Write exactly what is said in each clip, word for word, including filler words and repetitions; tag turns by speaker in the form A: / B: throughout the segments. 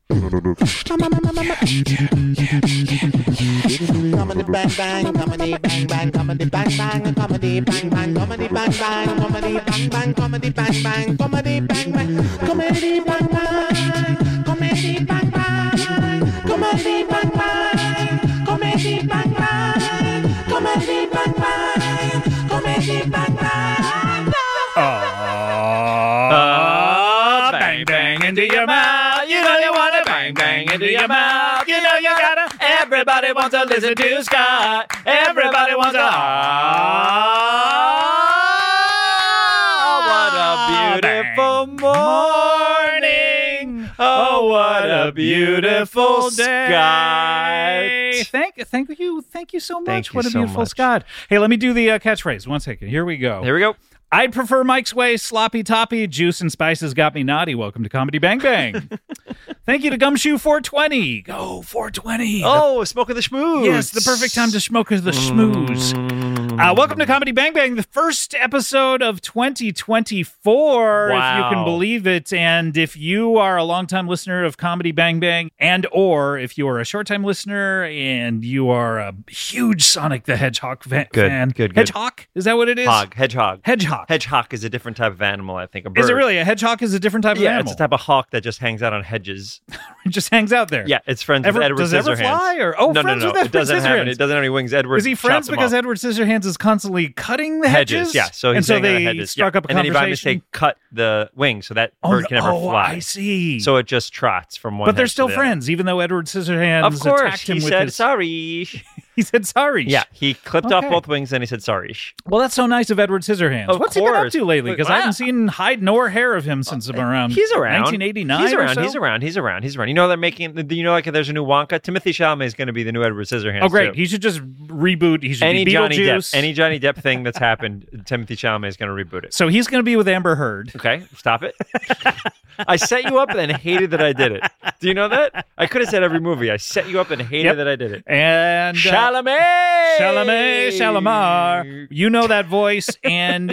A: Comedy bang bang, comedy bang bang, comedy bang bang, comedy bang bang, comedy bang bang, comedy bang bang, comedy bang bang, comedy bang bang, comedy bang bang, comedy bang bang, comedy bang bang, comedy bang bang, comedy bang bang, comedy bang bang.
B: Oh, bang bang into your mouth. You know you wanna bang bang into your mouth. You know you gotta. Everybody wants to listen to Scott. Everybody wants to. Oh, what a beautiful morning. Oh, what a beautiful day. Thank, thank you, thank you so much.
C: Thank you
B: what a
C: so
B: beautiful
C: much.
B: Scott. Hey, let me do the uh, catchphrase. One second. Here we go.
C: Here we go.
B: I'd prefer Mike's way, sloppy toppy, juice and spices got me naughty. Welcome to Comedy Bang Bang. Thank you to Gumshoe four twenty. Go four twenty.
C: Oh, Smoke of the Schmooze.
B: Yes, the perfect time to smoke the schmooze. Uh, welcome to Comedy Bang Bang, the first episode of twenty twenty-four,
C: Wow.
B: if you can believe it. And if you are a longtime listener of Comedy Bang Bang, and or if you are a short-time listener and you are a huge Sonic the Hedgehog fa-
C: Good,
B: fan.
C: good, good.
B: Hedgehog? Is that what it is?
C: Hog, hedgehog.
B: Hedgehog.
C: Hedgehog is a different type of animal, I think. A bird.
B: Is it really? A hedgehog is a different type of
C: Yeah,
B: animal.
C: it's a type of hawk that just hangs out on hedges.
B: It just hangs out there.
C: Yeah, it's friends
B: Ever-
C: with Edward
B: does it ever
C: Scissorhands.
B: fly, or- oh,
C: no,
B: friends
C: no, no,
B: with
C: it doesn't
B: Edward
C: have any.
B: Scissorhands.
C: It doesn't have any wings. Edward
B: Is he friends
C: chops them
B: because
C: off.
B: Edward Scissorhands is constantly cutting the hedges?
C: hedges? Yeah, so he's
B: and so
C: hanging out on
B: they
C: hedges.
B: struck
C: yeah.
B: up a
C: and then he by
B: conversation.
C: mistake cut the wing, so that
B: oh,
C: bird
B: no-
C: can never
B: oh,
C: fly.
B: I see.
C: So it just trots from one.
B: but they're
C: hedge to
B: still
C: the other.
B: friends, even though Edward Scissorhands
C: Of course,
B: attacked him
C: he
B: with
C: said
B: his.
C: sorry.
B: He said sorry.
C: Yeah, he clipped off
B: Okay.
C: both wings and he said sorry.
B: Well, that's so nice of Edward Scissorhands.
C: Of
B: What's he been up
C: course.
B: to lately? Because I
C: Wow.
B: haven't seen hide nor hair of him since around.
C: He's around.
B: nineteen eighty-nine.
C: He's
B: or
C: around.
B: so?
C: He's around. He's around. He's around. You know they're making. You know, like there's a new Wonka. Timothy Chalamet is going to be the new Edward Scissorhands.
B: Oh, great!
C: too.
B: He should just reboot. He should
C: Any
B: be
C: Johnny
B: Beetlejuice.
C: Depp, any Johnny Depp thing that's happened, Timothy Chalamet is going to reboot it.
B: So he's going to be with Amber Heard.
C: Okay, stop it. I set you up and hated that I did it. Do you know that? I could have said every movie. I set you up and hated
B: Yep.
C: that I did it.
B: And uh,
C: Chalamet!
B: Chalamet, Shalamar. You know that voice. And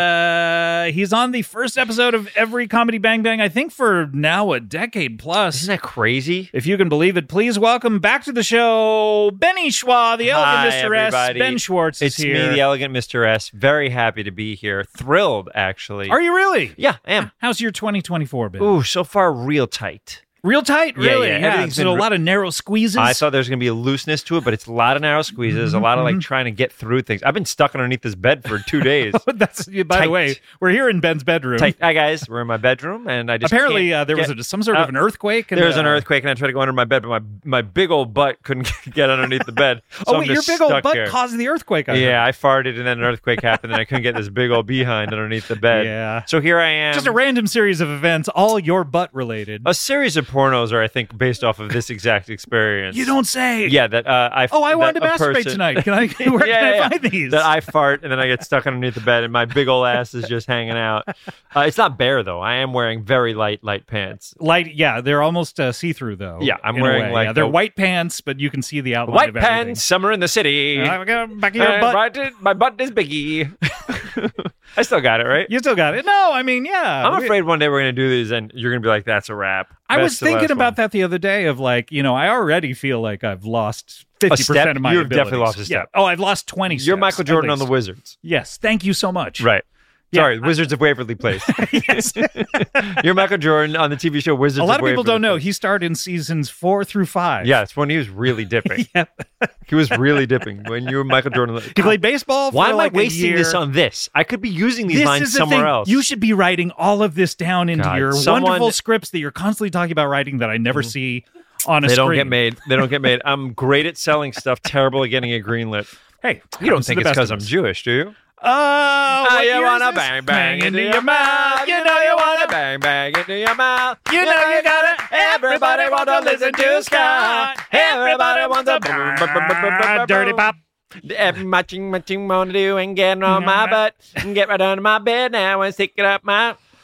B: uh, he's on the first episode of every Comedy Bang Bang, I think, for now a decade plus.
C: Isn't that crazy?
B: If you can believe it, please welcome back to the show, Benny Schwa, the elegant
C: Hi,
B: Mister S.
C: everybody.
B: Ben Schwartz is
C: It's
B: here.
C: me, the elegant Mister S. Very happy to be here. Thrilled, actually.
B: Are you really?
C: Yeah, I am.
B: How's your twenty twenty-four been?
C: Ooh, so far real tight.
B: Real tight?
C: Yeah,
B: Really?
C: yeah, everything's
B: So
C: been
B: a
C: re-
B: lot of narrow squeezes?
C: I thought there was going to be a looseness to it, but it's a lot of narrow squeezes, a lot of like trying to get through things. I've been stuck underneath this bed for two days.
B: That's, by
C: Tight.
B: the way, we're here in Ben's bedroom.
C: Tight. Hi guys, we're in my bedroom, and I just
B: Apparently,
C: can't
B: uh, there was
C: get-
B: a, some sort of
C: uh,
B: an earthquake. And,
C: There was an
B: uh,
C: earthquake, and I tried to go under my bed, but my my big old butt couldn't get underneath the bed. So
B: Oh,
C: I'm
B: wait, your
C: just
B: big old
C: stuck
B: butt
C: here.
B: caused the earthquake. I
C: Yeah,
B: heard.
C: I farted, and then an earthquake happened, and I couldn't get this big old behind underneath the bed.
B: Yeah.
C: So here I am.
B: Just a random series of events, all your butt related.
C: A series of pornos are, I think, based off of this exact experience.
B: You don't say.
C: Yeah, that uh, I.
B: Oh, I
C: that
B: wanted to
C: a
B: masturbate
C: person-
B: tonight. Can I? Where
C: yeah,
B: can I
C: yeah,
B: find
C: yeah.
B: these?
C: That I fart and then I get stuck underneath the bed and my big old ass is just hanging out. Uh, it's not bare though. I am wearing very light, light pants.
B: Light, yeah, they're almost uh, see-through though.
C: Yeah, I'm
B: in a
C: wearing,
B: way.
C: like,
B: yeah, they're
C: the-
B: white pants, but you can see the outline
C: White
B: of everything.
C: pants, summer in the city.
B: Uh, back of your
C: Uh,
B: butt.
C: right, my butt is biggie. I still got it, right?
B: You still got it. No, I mean, yeah.
C: I'm
B: we-
C: afraid one day we're going to do these and you're going to be like, that's a wrap.
B: I was
C: That's the
B: thinking
C: last
B: about
C: one.
B: that the other day. Of like, you know, I already feel like I've lost fifty
C: step?
B: percent of my.
C: You've definitely
B: abilities.
C: lost a step.
B: Yeah. Oh, I've lost twenty.
C: You're
B: steps,
C: Michael
B: at
C: Jordan on the
B: least.
C: Wizards.
B: Yes, thank you so much.
C: Right.
B: Yeah,
C: Sorry, Wizards of Waverly Place.
B: Yes.
C: You're Michael Jordan on the T V show Wizards
B: A
C: of
B: lot of people
C: Waverly
B: don't know
C: Place.
B: he starred in seasons four through five.
C: Yeah, it's when he was really dipping.
B: Yep.
C: He was really dipping when you were Michael Jordan.
B: He played baseball. For
C: Why am
B: like
C: I wasting
B: a year.
C: this on this? I could be using these
B: This
C: lines
B: is the
C: somewhere
B: thing.
C: else.
B: You should be writing all of this down into
C: God,
B: your
C: someone-
B: wonderful scripts that you're constantly talking about writing that I never see on a
C: they
B: screen.
C: don't get made. They don't get made. I'm great at selling stuff, terrible at getting it greenlit.
B: Hey,
C: You don't
B: happens to
C: think
B: the
C: it's
B: best
C: because
B: of
C: I'm
B: us.
C: Jewish, do you?
B: Oh,
C: Ah,
B: what
C: you
B: year is
C: wanna
B: this?
C: bang bang into your mouth. You know you wanna bang bang into your mouth.
B: You know you gotta.
C: Everybody want to listen to Scott. Everybody wants to boom, boom, boom, boom, boom, boom,
B: Dirty
C: boom.
B: pop.
C: Every matching, matching, wanna do and get on my butt and get right under my bed now and stick it up my.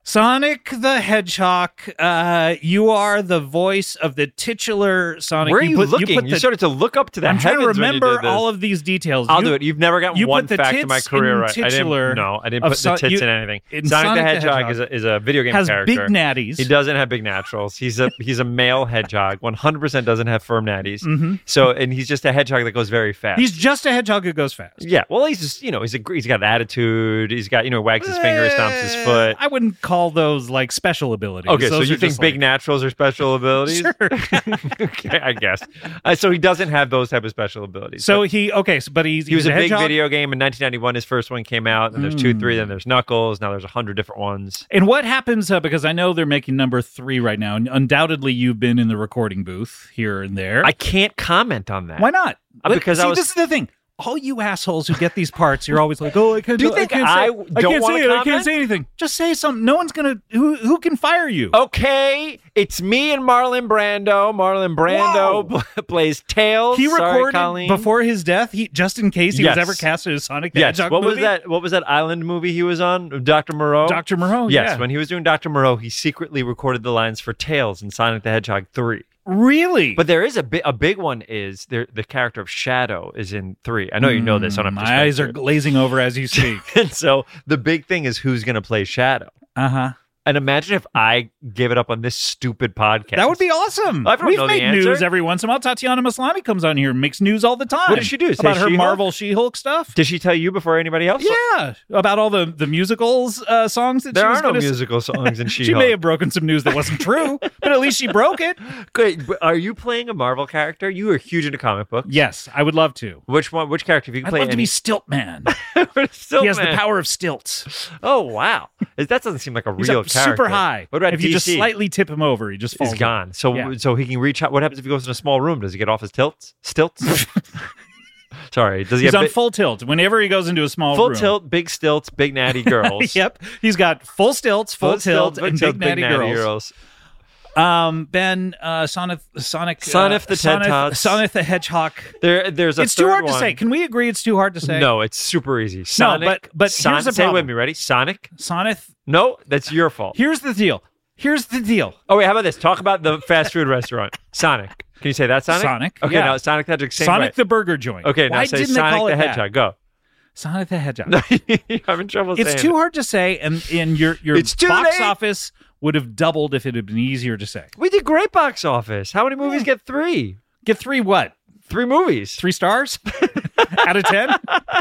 B: Sonic the Hedgehog, uh, you are the voice of the titular Sonic.
C: Where are you,
B: put,
C: looking? You,
B: put the,
C: started to look up to the
B: I'm trying to
C: heavens when you
B: remember
C: did this.
B: all of these details.
C: I'll
B: you,
C: do it. You've never gotten
B: you
C: one
B: put the
C: fact in my
B: tits
C: career
B: in
C: right. I
B: titular
C: didn't, no, I didn't
B: of
C: put
B: Son-
C: the tits
B: you-
C: in anything.
B: in
C: Sonic,
B: Sonic
C: the
B: the
C: Hedgehog,
B: Hedgehog
C: is, a, is a video game
B: has
C: character.
B: big natties.
C: He doesn't have big naturals. He's a he's a male hedgehog. one hundred percent doesn't have firm natties.
B: Mhm.
C: So, and he's just a hedgehog that goes very fast.
B: He's just a hedgehog who goes fast.
C: yeah. Well, he's just you know he's a he's got attitude. He's got you know wags his finger, stomps his
B: Eh,
C: foot.
B: I wouldn't call those like special abilities.
C: Okay, so
B: Those
C: you
B: are
C: think
B: just,
C: big
B: like,
C: naturals are special abilities?
B: Sure.
C: Okay, I guess. Uh, so he doesn't have those type of special abilities.
B: So
C: But
B: he okay, so, but he's
C: he was
B: he's
C: a big
B: hedgehog.
C: video game in nineteen ninety-one. His first one came out. Then there's two, three.
B: Mm.
C: Then there's Knuckles. Now there's a hundred different ones.
B: And what happens, uh, because I know they're making number three right now, and undoubtedly you've been in the recording booth here and there.
C: I can't comment on that.
B: Why not?
C: Uh,
B: Let-
C: because
B: see,
C: I was-
B: this is the thing. All you assholes who get these parts, you're always like, "Oh, I can't
C: Do you
B: I
C: think
B: can't
C: I
B: say,
C: don't
B: I can't
C: wanna
B: say it. I
C: comment?
B: can't say anything. Just say something. No one's gonna. Who who can fire you?
C: Okay, it's me and Marlon Brando. Marlon Brando pl- plays Tails.
B: he
C: Sorry,
B: recorded
C: Colleen.
B: before his death. He just in case he
C: Yes.
B: was ever casted as Sonic the
C: Yes.
B: Hedgehog.
C: What was
B: movie?
C: that? What was that island movie he was on? Doctor Moreau.
B: Doctor Moreau.
C: Yes.
B: yeah.
C: When he was doing Doctor Moreau, he secretly recorded the lines for Tails in Sonic the Hedgehog three.
B: Really?
C: But there is a big, a big one is there. The character of Shadow is in three. I know you know this. So I don't have to
B: My eyes
C: spend
B: are
C: it.
B: glazing over as you speak.
C: And so the big thing is who's going to play Shadow.
B: Uh huh.
C: And imagine if I give it up on this stupid podcast.
B: That would be awesome.
C: I don't
B: We've
C: know the
B: made
C: answer.
B: news every once in a while. Tatiana Maslany comes on here and makes news all the time.
C: What does she do? Say
B: About her
C: She-Hulk?
B: Marvel She-Hulk stuff?
C: Did she tell you before anybody else?
B: Yeah. About all the, the musicals uh, songs that
C: There
B: she was
C: are no
B: gonna s-
C: musical songs in She-Hulk.
B: She may have broken some news that wasn't true, but at least she broke it.
C: Good. But are you playing a Marvel character? You are huge into comic books.
B: Yes, I would love to.
C: Which one? Which character? If you can
B: I'd
C: play
B: love to
C: any,
B: be Stilt Man.
C: Still,
B: he has
C: man.
B: the power of stilts.
C: Oh wow, that doesn't seem like a
B: He's
C: real
B: up
C: character.
B: super high.
C: What about
B: if you
C: D C?
B: just slightly tip him over, he just falls.
C: He's gone. So
B: Yeah.
C: so he can reach out. What happens if he goes in a small room? Does he get off his tilts? Stilts? Sorry. Does he
B: He's
C: have
B: on
C: big,
B: full tilt. Whenever he goes into a small
C: full
B: room.
C: tilt, big stilts, big natty girls?
B: Yep. He's got full stilts, full, tilt,
C: big
B: and
C: tilt,
B: big natty, girls.
C: girls.
B: Um, Ben, uh, Sonic, Sonic,
C: Sonic
B: uh,
C: the
B: Sonic,
C: Ted-Tots.
B: Sonic the Hedgehog.
C: There, there's a
B: It's too
C: third
B: hard to
C: one.
B: say. Can we agree it's too hard to say?
C: No, it's super easy. Sonic,
B: but- but
C: Sonic,
B: here's the
C: say it with
B: problem.
C: me. Ready? Sonic?
B: Sonic.
C: No, that's your fault.
B: Here's the deal. Here's the deal.
C: Oh wait, how about this? Talk about the fast food restaurant. Sonic. Can you say that, Sonic?
B: Sonic,
C: Okay,
B: yeah.
C: now Sonic the Hedgehog. Same
B: Sonic
C: way.
B: the Burger Joint.
C: Okay, now
B: Why
C: say
B: didn't they
C: Sonic
B: call
C: the
B: it that?
C: Hedgehog. Go.
B: Sonic the Hedgehog.
C: You're having trouble
B: It's
C: saying
B: too
C: it.
B: hard to say, and in your your
C: It's too
B: box
C: late.
B: office would have doubled if it had been easier to say.
C: We did great box office. How many movies get three?
B: Get three what?
C: Three movies.
B: Three stars out of ten?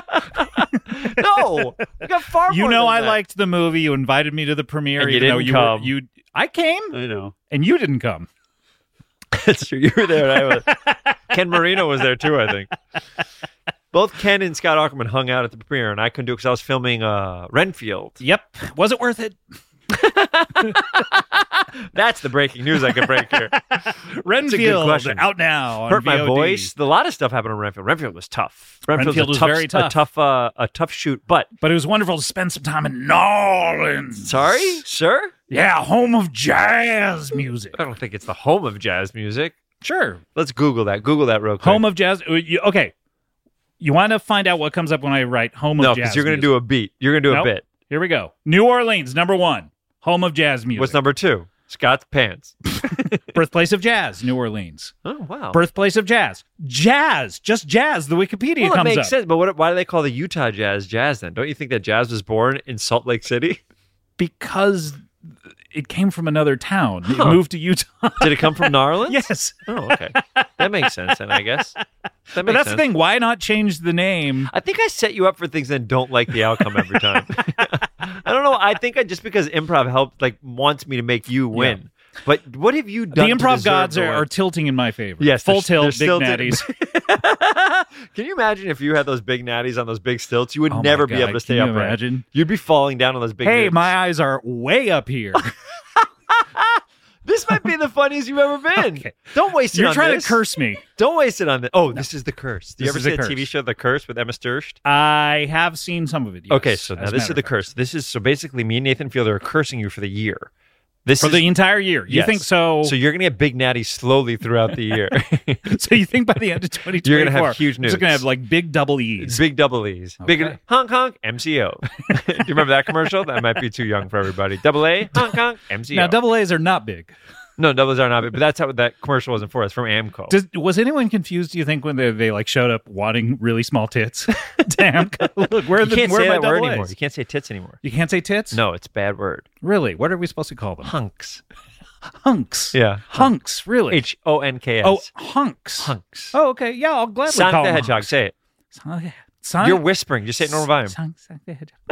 C: No, we got far
B: You
C: more
B: know
C: than
B: I
C: that.
B: liked the movie. You invited me to the premiere.
C: And you
B: even though
C: didn't
B: you
C: come.
B: Were, you, I came,
C: I know.
B: and you didn't come.
C: That's true. You were there. And I was. Ken Marino was there too, I think. Both Ken and Scott Aukerman hung out at the premiere, and I couldn't do it because I was filming uh, Renfield.
B: Yep. Was it worth it?
C: That's the breaking news I could break here.
B: Renfield
C: question.
B: out now. On
C: Hurt my
B: V O D.
C: voice. A lot of stuff happened on Renfield. Renfield was tough. Renfield's
B: Renfield
C: a
B: was
C: tough,
B: very tough.
C: A tough, uh, a tough shoot. But
B: But it was wonderful to spend some time in New Orleans.
C: sorry, sir.
B: Yeah, home of jazz music.
C: I don't think it's the home of jazz music.
B: Sure.
C: Let's Google that. Google that real quick.
B: Home of jazz. uh, you- Okay. You want to find out what comes up when I write home of
C: no,
B: jazz
C: because you're going to
B: music.
C: do a beat. You're going to do
B: Nope.
C: a bit.
B: Here we go. New Orleans, number one. Home of jazz music.
C: What's number two? Scott's pants.
B: Birthplace of jazz, New Orleans.
C: Oh wow.
B: Birthplace of jazz. Jazz. Just jazz. The Wikipedia
C: well, it
B: comes
C: makes
B: up.
C: sense. But what, why do they call the Utah Jazz Jazz then? Don't you think that jazz was born in Salt Lake City?
B: Because it came from another town. It
C: Huh.
B: moved to Utah.
C: Did it come from New Orleans?
B: Yes.
C: Oh, okay. That makes sense. Then I guess that makes
B: But that's
C: sense.
B: the thing. Why not change the name?
C: I think I set you up for things and don't like the outcome every time. I don't know. I think I just because improv helped, like, wants me to make you win. But what have you
B: The
C: done? to
B: improv
C: deserve
B: gods
C: to
B: are,
C: win?
B: are tilting in my favor.
C: Yes,
B: Full
C: they're-
B: tilt,
C: they're
B: big
C: still
B: natties.
C: Can you imagine if you had those big natties on those big stilts? You would
B: Oh my
C: never be
B: God,
C: able to stay
B: can you
C: upright.
B: imagine?
C: You'd be falling down on those big.
B: Hey,
C: natties.
B: my eyes are way up here.
C: This might be the funniest you've ever been.
B: Okay.
C: Don't waste it
B: You're
C: on
B: trying
C: this.
B: to curse me.
C: Don't waste it on this. Oh, this is The Curse. Do you
B: This
C: ever
B: is
C: see
B: The
C: a T V
B: Curse.
C: show, The Curse, with Emma Sturst?
B: I have seen some of it. Yes,
C: Okay, so now
B: as a
C: this is
B: matter
C: The
B: of fact.
C: Curse. This is so basically me and Nathan Fielder are cursing you for the year. This
B: For
C: is
B: the entire year. You
C: yes.
B: think so?
C: So you're gonna get Big Natty slowly throughout the year.
B: So you think by the end of twenty twenty-four,
C: You're gonna have huge
B: It's going to
C: nukes.
B: have like big double E's.
C: Big double E's.
B: Okay.
C: Big honk honk M C O. Do you remember that commercial? That might be too young for everybody. Double A honk honk M C O.
B: Now, double A's are not big.
C: No, doubles are not big, but that's how that commercial wasn't for us from Amco.
B: Does, was anyone confused, do you think, when they, they like showed up wanting really small tits? Damn. Look, where are
C: you
B: the
C: can't
B: where
C: say
B: are my
C: that word
B: double
C: anymore.
B: A's?
C: You can't say tits anymore.
B: You can't say tits?
C: No, it's a bad word.
B: Really? What are we supposed to call them?
C: Hunks.
B: Hunks.
C: Yeah.
B: Hunks, really?
C: H O N K S.
B: Oh, hunks.
C: Hunks.
B: Oh, okay. Yeah, I'll gladly
C: Sonic
B: call
C: the
B: them
C: Hedgehog.
B: hunks.
C: Say it.
B: Sonic, Sonic,
C: You're whispering. Just say it in normal volume.
B: Sonic, Sonic the Hedgehog.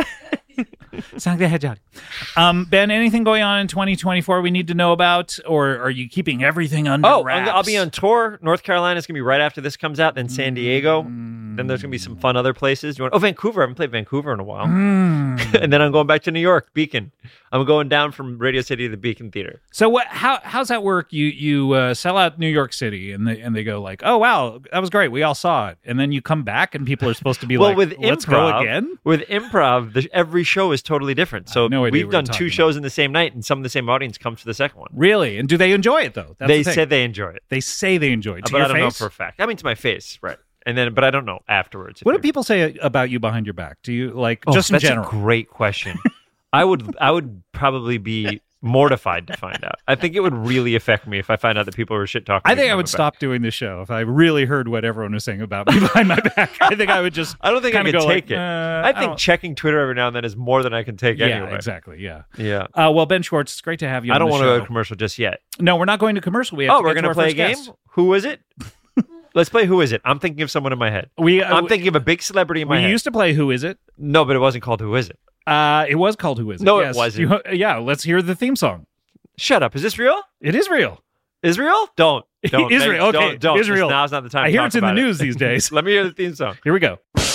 B: Sonic the Hedgehog. Um, Ben, anything going on in twenty twenty-four we need to know about, or are you keeping everything under
C: Oh,
B: wraps?
C: I'm- I'll be on tour. North Carolina is going to be right after this comes out, then San Diego. Then there's going to be some fun other places. You want? Oh, Vancouver. I haven't played Vancouver in a while.
B: Mm.
C: And then I'm going back to New York, Beacon. I'm going down from Radio City to the Beacon Theater.
B: So what? How how's that work? You you uh, sell out New York City, and they and they go like, oh wow, that was great, we all saw it, and then you come back, and people are supposed to be
C: well,
B: like,
C: with
B: let's
C: improv,
B: go again.
C: With improv, the, every show is totally different. So
B: no idea
C: we've
B: what
C: done
B: you're
C: two
B: talking
C: shows in the same night, and some of the same audience comes for the second one.
B: Really? And do they enjoy it though? That's
C: they
B: the thing.
C: said they enjoy it,
B: They say they enjoy it. To
C: but
B: your
C: I don't
B: face?
C: know for a fact. I mean, to my face, right? And then, but I don't know afterwards.
B: What do
C: if
B: people say about you behind your back? Do you like
C: Oh,
B: just in
C: that's
B: general?
C: a great question. I would, I would probably be mortified to find out. I think it would really affect me if I find out that people were shit talking.
B: I think I would stop doing this show if I really heard what everyone was saying about me behind my back. I think I would just.
C: I don't think I
B: kinda
C: could
B: go
C: take
B: like,
C: it.
B: uh,
C: I think
B: don't-
C: checking Twitter every now and then is more than I can take
B: Yeah,
C: anyway.
B: exactly. Yeah.
C: Yeah.
B: Uh, well, Ben Schwartz, it's great to have you.
C: I
B: on
C: don't
B: the
C: want to
B: show.
C: go to commercial just yet.
B: No, we're not going to commercial. We have
C: Oh,
B: to
C: we're
B: get
C: going
B: to
C: to
B: our
C: play a
B: first
C: game?
B: guest.
C: Who is it? Let's play Who Is It? I'm thinking of someone in my head.
B: We uh,
C: I'm thinking of a big celebrity in my
B: we
C: head.
B: used to play Who Is It?
C: No, but it wasn't called Who Is It?
B: Uh, it was called Who Is It?
C: No, it
B: yes.
C: wasn't.
B: You- yeah, let's hear the theme song.
C: Shut up. Is this real?
B: It is real.
C: Israel? Don't. Don't.
B: Israel,
C: Don't,
B: okay,
C: Don't.
B: Israel.
C: Now's not the time
B: I
C: to
B: hear
C: talk
B: it's in the
C: about it.
B: news these days.
C: Let me hear the theme song.
B: Here we go.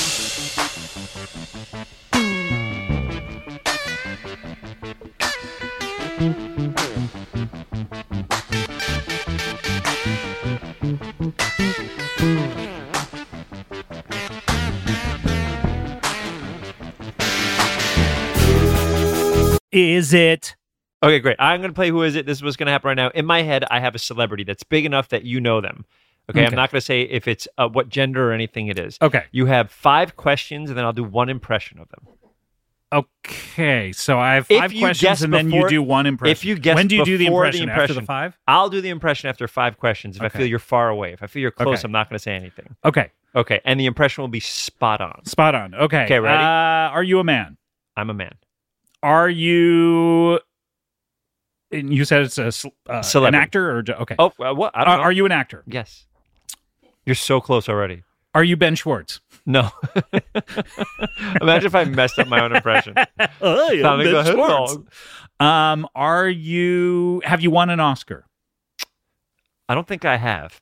B: Is it?
C: Okay, great. I'm going to play Who Is It? This is what's going to happen right now. In my head, I have a celebrity that's big enough that you know them. Okay,
B: Okay.
C: I'm not going to say if it's uh, what gender or anything it is.
B: Okay.
C: You have five questions, and then I'll do one impression of them.
B: Okay, so I have
C: If
B: five
C: you
B: questions,
C: guess
B: and then you
C: before-
B: do one impression.
C: if you guess
B: when do you do the
C: before the
B: impression? After the
C: impression.
B: five?
C: I'll do the impression after five questions. If I
B: Okay.
C: feel you're far away, if I feel you're close,
B: Okay.
C: I'm not going to say anything.
B: Okay,
C: Okay, and the impression will be spot on.
B: spot on. Okay.
C: Okay, ready?
B: Uh, are you a man?
C: I'm a man.
B: Are you? And you said it's a cel- uh, an
C: Celebrity.
B: actor, or ju- okay?
C: Oh, uh, what? I
B: are,
C: don't know.
B: are you an actor?
C: Yes. You're so close already.
B: Are you Ben Schwartz?
C: No. Imagine if I messed up my own impression.
B: Oh,
C: Sounding like a dog.
B: Um, are you? Have you won an Oscar?
C: I don't think I have.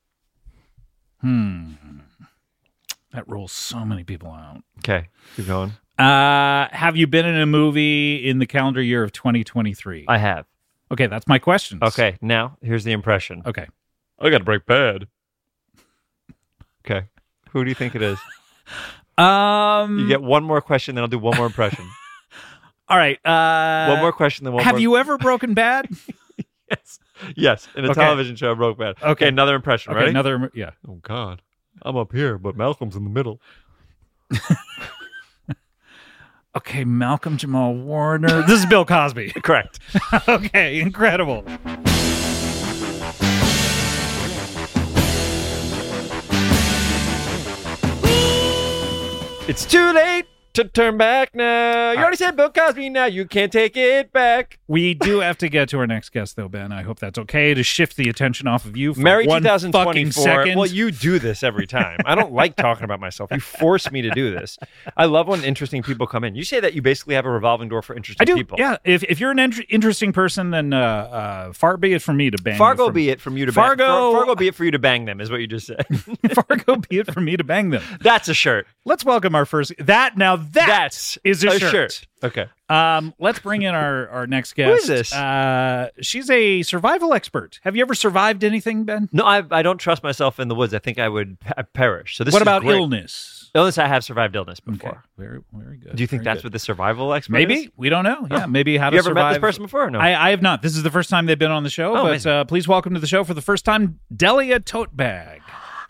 B: Hmm. That rules so many people out.
C: Okay, keep going.
B: Uh, have you been in a movie in the calendar year of twenty twenty-three?
C: I have.
B: Okay, that's my question.
C: Okay, now here's the impression.
B: Okay.
C: I got to break bad. Okay. Who do you think it is?
B: Um.
C: You get one more question, then I'll do one more impression.
B: All right. Uh,
C: one more question, then one
B: Have
C: more.
B: you ever broken bad?
C: Yes. Yes. In a
B: Okay.
C: television show, I broke bad.
B: Okay.
C: Another impression.
B: Okay,
C: Ready?
B: another. Yeah.
C: Oh God, I'm up here, but Malcolm's in the middle.
B: Okay, Malcolm Jamal Warner. This is Bill Cosby.
C: Correct.
B: Okay, incredible.
C: It's too late to turn back now. You already said Bill Cosby. Now you can't take it back.
B: We do have to get to our next guest, though, Ben. I hope that's okay to shift the attention off of you for
C: Mary
B: one fucking
C: twenty twenty-four.
B: second.
C: Well, you do this every time. I don't like talking about myself. You force me to do this. I love when interesting people come in. You say that you basically have a revolving door for interesting
B: I do.
C: people.
B: Yeah. If if you're an int- interesting person, then uh, uh, far be it from me to bang. you
C: Fargo
B: from-
C: be it from you to
B: Fargo-
C: bang. Far- Fargo be it for you to bang them is what you just said.
B: Fargo be it from me to bang them.
C: That's a shirt.
B: Let's welcome our first. That now that
C: That's
B: is a,
C: a
B: shirt.
C: shirt. Okay.
B: Um, let's bring in our, our next guest.
C: Who is this?
B: Uh, she's a survival expert. Have you ever survived anything, Ben?
C: No, I I don't trust myself in the woods. I think I would pe- perish. So this
B: What
C: is
B: about
C: great.
B: illness?
C: Illness, I have survived illness
B: Okay.
C: before.
B: Very, very good.
C: Do you think
B: Very
C: that's
B: good.
C: what the survival expert
B: Maybe.
C: is?
B: We don't know. Yeah, maybe how to
C: You ever
B: survive.
C: met this person before? Or no.
B: I, I have not. This is the first time they've been on the show,
C: Oh,
B: but
C: amazing.
B: uh, please welcome to the show for the first time, Delia Totebag.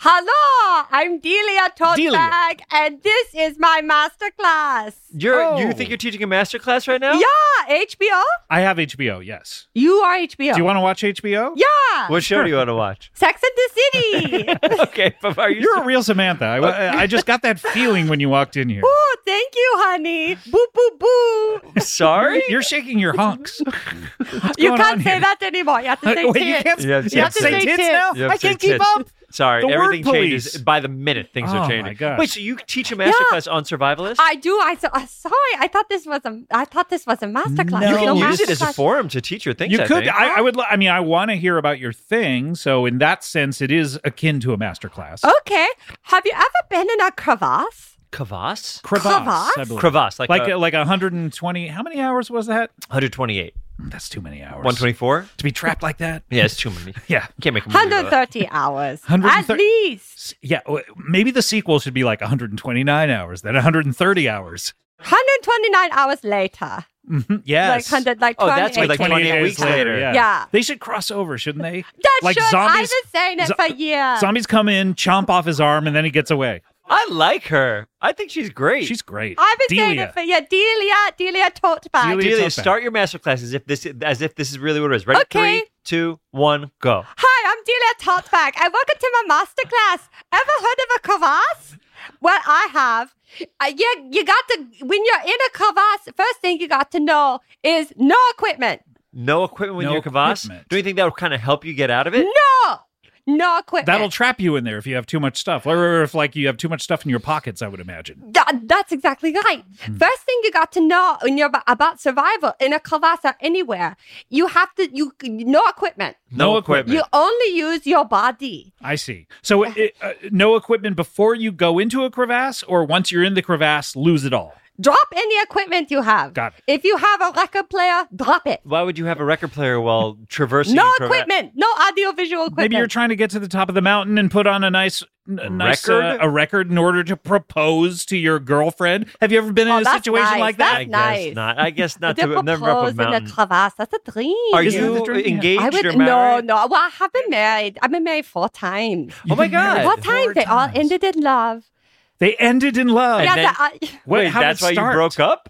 D: Hello, I'm Delia
B: Delia.
D: Totebag, and this is my masterclass.
C: You're,
B: Oh.
C: You think you're teaching a master class right now?
D: Yeah, H B O?
B: I have H B O, yes.
D: You are H B O.
B: Do you want to watch H B O?
D: Yeah.
C: What show do you want to watch?
D: Sex and the City.
C: Okay, but are you?
B: You're a real Samantha. I, I just got that feeling when you walked in here.
D: Oh, thank you, honey. Boo, boo, boo.
C: sorry.
B: You're shaking your hunks. What's
D: You
B: going on
D: can't say
B: here?
D: that anymore. You have to say
B: Wait, you
D: tits.
B: can't,
C: You have to
B: you have to
C: say
B: say
D: tits.
B: tits now?
C: You have
B: I
C: to say
B: can't keep
C: tits.
B: up.
C: Sorry,
B: The word
C: everything
B: police.
C: changes by the minute. Things
B: Oh,
C: are
B: my
C: changing.
B: gosh.
C: Wait, so you teach a master
D: Yeah.
C: class on survivalist?
D: I do. I so, uh, sorry. I thought this was a. I thought this was a masterclass.
B: No.
C: you
B: No,
C: can
B: master
C: use it as a
D: masterclass.
C: forum to teach your things.
B: You
C: I
B: could.
C: think.
B: I, I would. li- I mean, I want to hear about your thing. So, in that sense, it is akin to a master class.
D: Okay. Have you ever been in a crevasse?
C: Crevasse?
B: Crevasse,
D: crevasse?
B: I believe.
C: Crevasse, like,
B: like
C: a,
B: uh, like one hundred twenty. How many hours was that?
C: one hundred twenty-eight.
B: That's too many hours.
C: one twenty-four?
B: to be trapped like that.
C: Yeah, it's too many.
B: Yeah.
C: Can't make a movie about
D: one hundred
C: that.
D: thirty hours.
B: one hundred
D: At
B: thirty
D: least.
B: S- Yeah. w- Maybe the sequel should be like one hundred twenty-nine hours, then one hundred thirty hours.
D: one hundred twenty-nine hours later.
B: Mhm, Yes.
D: Like one hundred, like
C: Oh, that's
D: twenty-eight.
C: like twenty-eight
B: days
C: weeks later.
B: Yeah.
D: Yeah.
B: They should cross over, shouldn't they?
D: That
B: like
D: should. I've
B: zombies.
D: been saying it
B: zo-
D: for years.
B: Zombies come in, chomp off his arm, and then he gets away.
C: I like her. I think she's great.
B: She's great.
D: I've been saying
B: Delia.
D: it for yeah, Delia, Delia Totebag.
B: Delia-
C: Delia,
B: It's okay.
C: start your master class as if this as if this is really what it is. Ready?
D: Okay.
C: Three, two, one, go.
D: Hi, I'm Delia Totebag. I welcome to my masterclass. Ever heard of a crevasse? Well, I have. Uh, you, you got to, when you're in a crevasse, first thing you got to know is no equipment.
C: No equipment when
B: No
C: you're in crevasse.
B: equipment.
C: Do you think that will kind of help you get out of it?
D: No, no equipment.
B: That'll trap you in there if you have too much stuff, or if like you have too much stuff in your pockets. I would imagine.
D: That, that's exactly right.
B: Hmm.
D: First thing you got to know when you're about, about survival in a crevasse or anywhere, you have to, you no equipment.
B: No equipment.
D: You only use your body.
B: I see. So, it, uh, no equipment before you go into a crevasse, or once you're in the crevasse, lose it all.
D: Drop any equipment you have.
B: Got it.
D: If you have a record player, drop it.
C: Why would you have a record player while traversing?
D: No
C: a creva-
D: equipment. No audiovisual equipment.
B: Maybe you're trying to get to the top of the mountain and put on a nice, a nice
C: record?
B: Uh, a record in order to propose to your girlfriend. Have you ever been in
D: Oh,
B: a
D: that's
B: situation
D: nice.
B: like
D: That's
B: that?
C: I guess
D: nice.
C: not. I guess not.
D: to
C: To, I've never up
D: propose
C: a
D: in a
C: mountain.
D: crevasse. That's a dream.
C: Are
B: Isn't
C: you
B: it the dream?
C: engaged
D: I would,
C: or
D: no,
C: married?
D: no. Well, I have been married. I've been married four times.
C: Oh my God.
D: Four times. They all ended in love.
B: They ended in love.
C: And
D: yeah,
C: then-
D: the- uh,
B: What-
C: Wait,
B: how
C: that's
B: did
C: why
B: it start?
C: you broke up?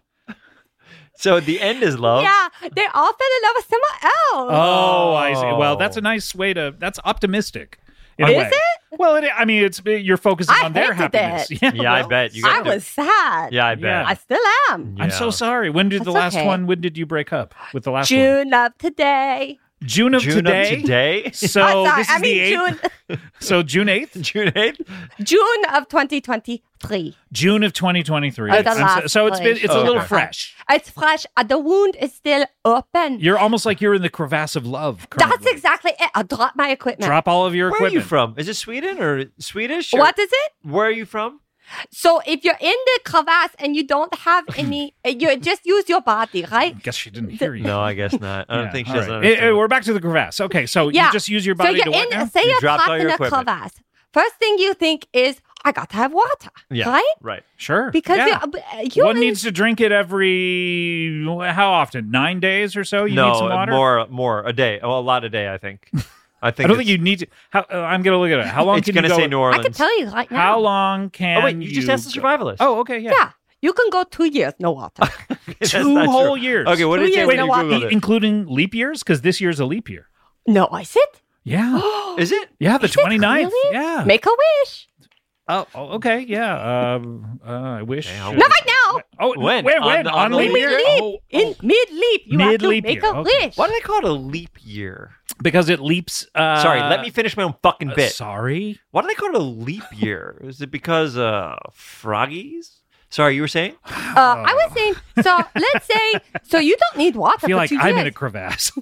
C: So the end is love.
D: yeah, they all fell in love with someone else.
B: Oh, I see. Well,
C: Oh.
B: that's a nice way to. That's optimistic. In
D: Is
B: a way.
D: it?
B: Well, it, I mean, it's you're focusing
D: I
B: on their
D: hated
B: happiness.
D: it.
B: Yeah,
C: Yeah, I
B: well,
C: bet. You
D: I
C: got to-
D: was sad.
C: Yeah, I bet.
B: Yeah.
D: I still am.
B: I'm so
C: Yeah.
B: sorry. When did the
D: That's
B: last
D: okay.
B: one? When did you break up with the last one?
D: June of today.
B: June of
C: June
B: today.
C: of today?
B: So
D: I'm sorry.
B: this is
D: I mean
B: the eighth.
D: June,
B: So June eighth,
C: June eighth?
D: June of twenty twenty-three.
B: June of twenty twenty-three.
D: Oh, the
B: And so,
D: last
B: so it's been
D: place.
B: it's
C: Oh,
B: a little
C: okay.
B: fresh.
D: It's fresh. Uh, the wound is still open.
B: You're almost like you're in the crevasse of love.
D: That's
B: currently.
D: exactly it. I dropped my equipment.
B: Drop all of your
C: Where are you
B: equipment.
C: from? Is it Sweden or Swedish? or-
D: What is it?
C: Where are you from?
D: So if you're in the crevasse and you don't have any, uh, you just use your body, right?
B: Guess she didn't hear you.
C: No, I guess not. I don't
B: Yeah,
C: think she
B: all
C: doesn't
B: right.
C: understand.
B: Eh, eh, we're back to the crevasse. Okay, so
D: Yeah.
B: you just use your
D: So
B: body
D: you're
B: to what
D: in,
B: now?
D: say
C: You
D: you're
C: dropped all
D: trapped in
C: your
D: a
C: equipment.
D: crevasse. First thing you think is, I got to have water,
C: Yeah.
D: right?
C: Right.
B: Sure.
D: Because
B: yeah.
D: you- uh,
B: one
D: humans-
B: needs to drink it every how often? Nine days or so. You
C: no,
B: need some water.
C: more, more a day. Oh, a lot a day. I think. I think.
B: I don't think
C: it's-
B: you need to. How, uh, I'm gonna look at it. How long
C: It's
B: can
C: gonna
B: you go?
C: say New Orleans.
D: I can tell you right now.
B: How long can?
C: Oh wait, you, just asked the
B: go-
C: survivalist.
B: Oh, okay, yeah.
D: Yeah, you can go two years no water.
C: That's
B: Two
C: not
B: whole
C: true.
B: years.
C: Okay, what
D: Two
C: did it say
D: years
C: when
D: no
C: you
D: water.
C: Googled
B: I-
C: it?
B: including leap years, because this year's a leap year.
D: no, I said.
B: Yeah,
C: Is it?
B: yeah, the
D: Is it
B: 29th.
D: really?
B: Yeah.
D: Make a wish.
B: Oh, oh, okay, yeah. Um, uh, I wish.
C: Yeah,
B: uh,
C: I'll-
D: Not right now.
B: Oh,
C: When?
B: Wait,
C: On
B: when?
C: the-
B: On,
C: on the
B: leap
C: leap
B: year?
C: year?
D: Leap.
B: Oh,
D: In
B: oh,
D: mid leap, you have to
B: Mid-leap
D: make
B: year,
D: a
B: okay.
D: wish.
C: Why do they call it a leap year?
B: because it leaps. Uh,
C: Sorry, let me finish my own fucking
B: uh,
C: bit.
B: sorry.
C: Why do they call it a leap year? Is it because uh froggies? Sorry, you were saying?
D: Uh, I was saying. So let's say. So you don't need water
B: I feel
D: for
B: like
D: two
B: I'm
D: years.
B: in a crevasse.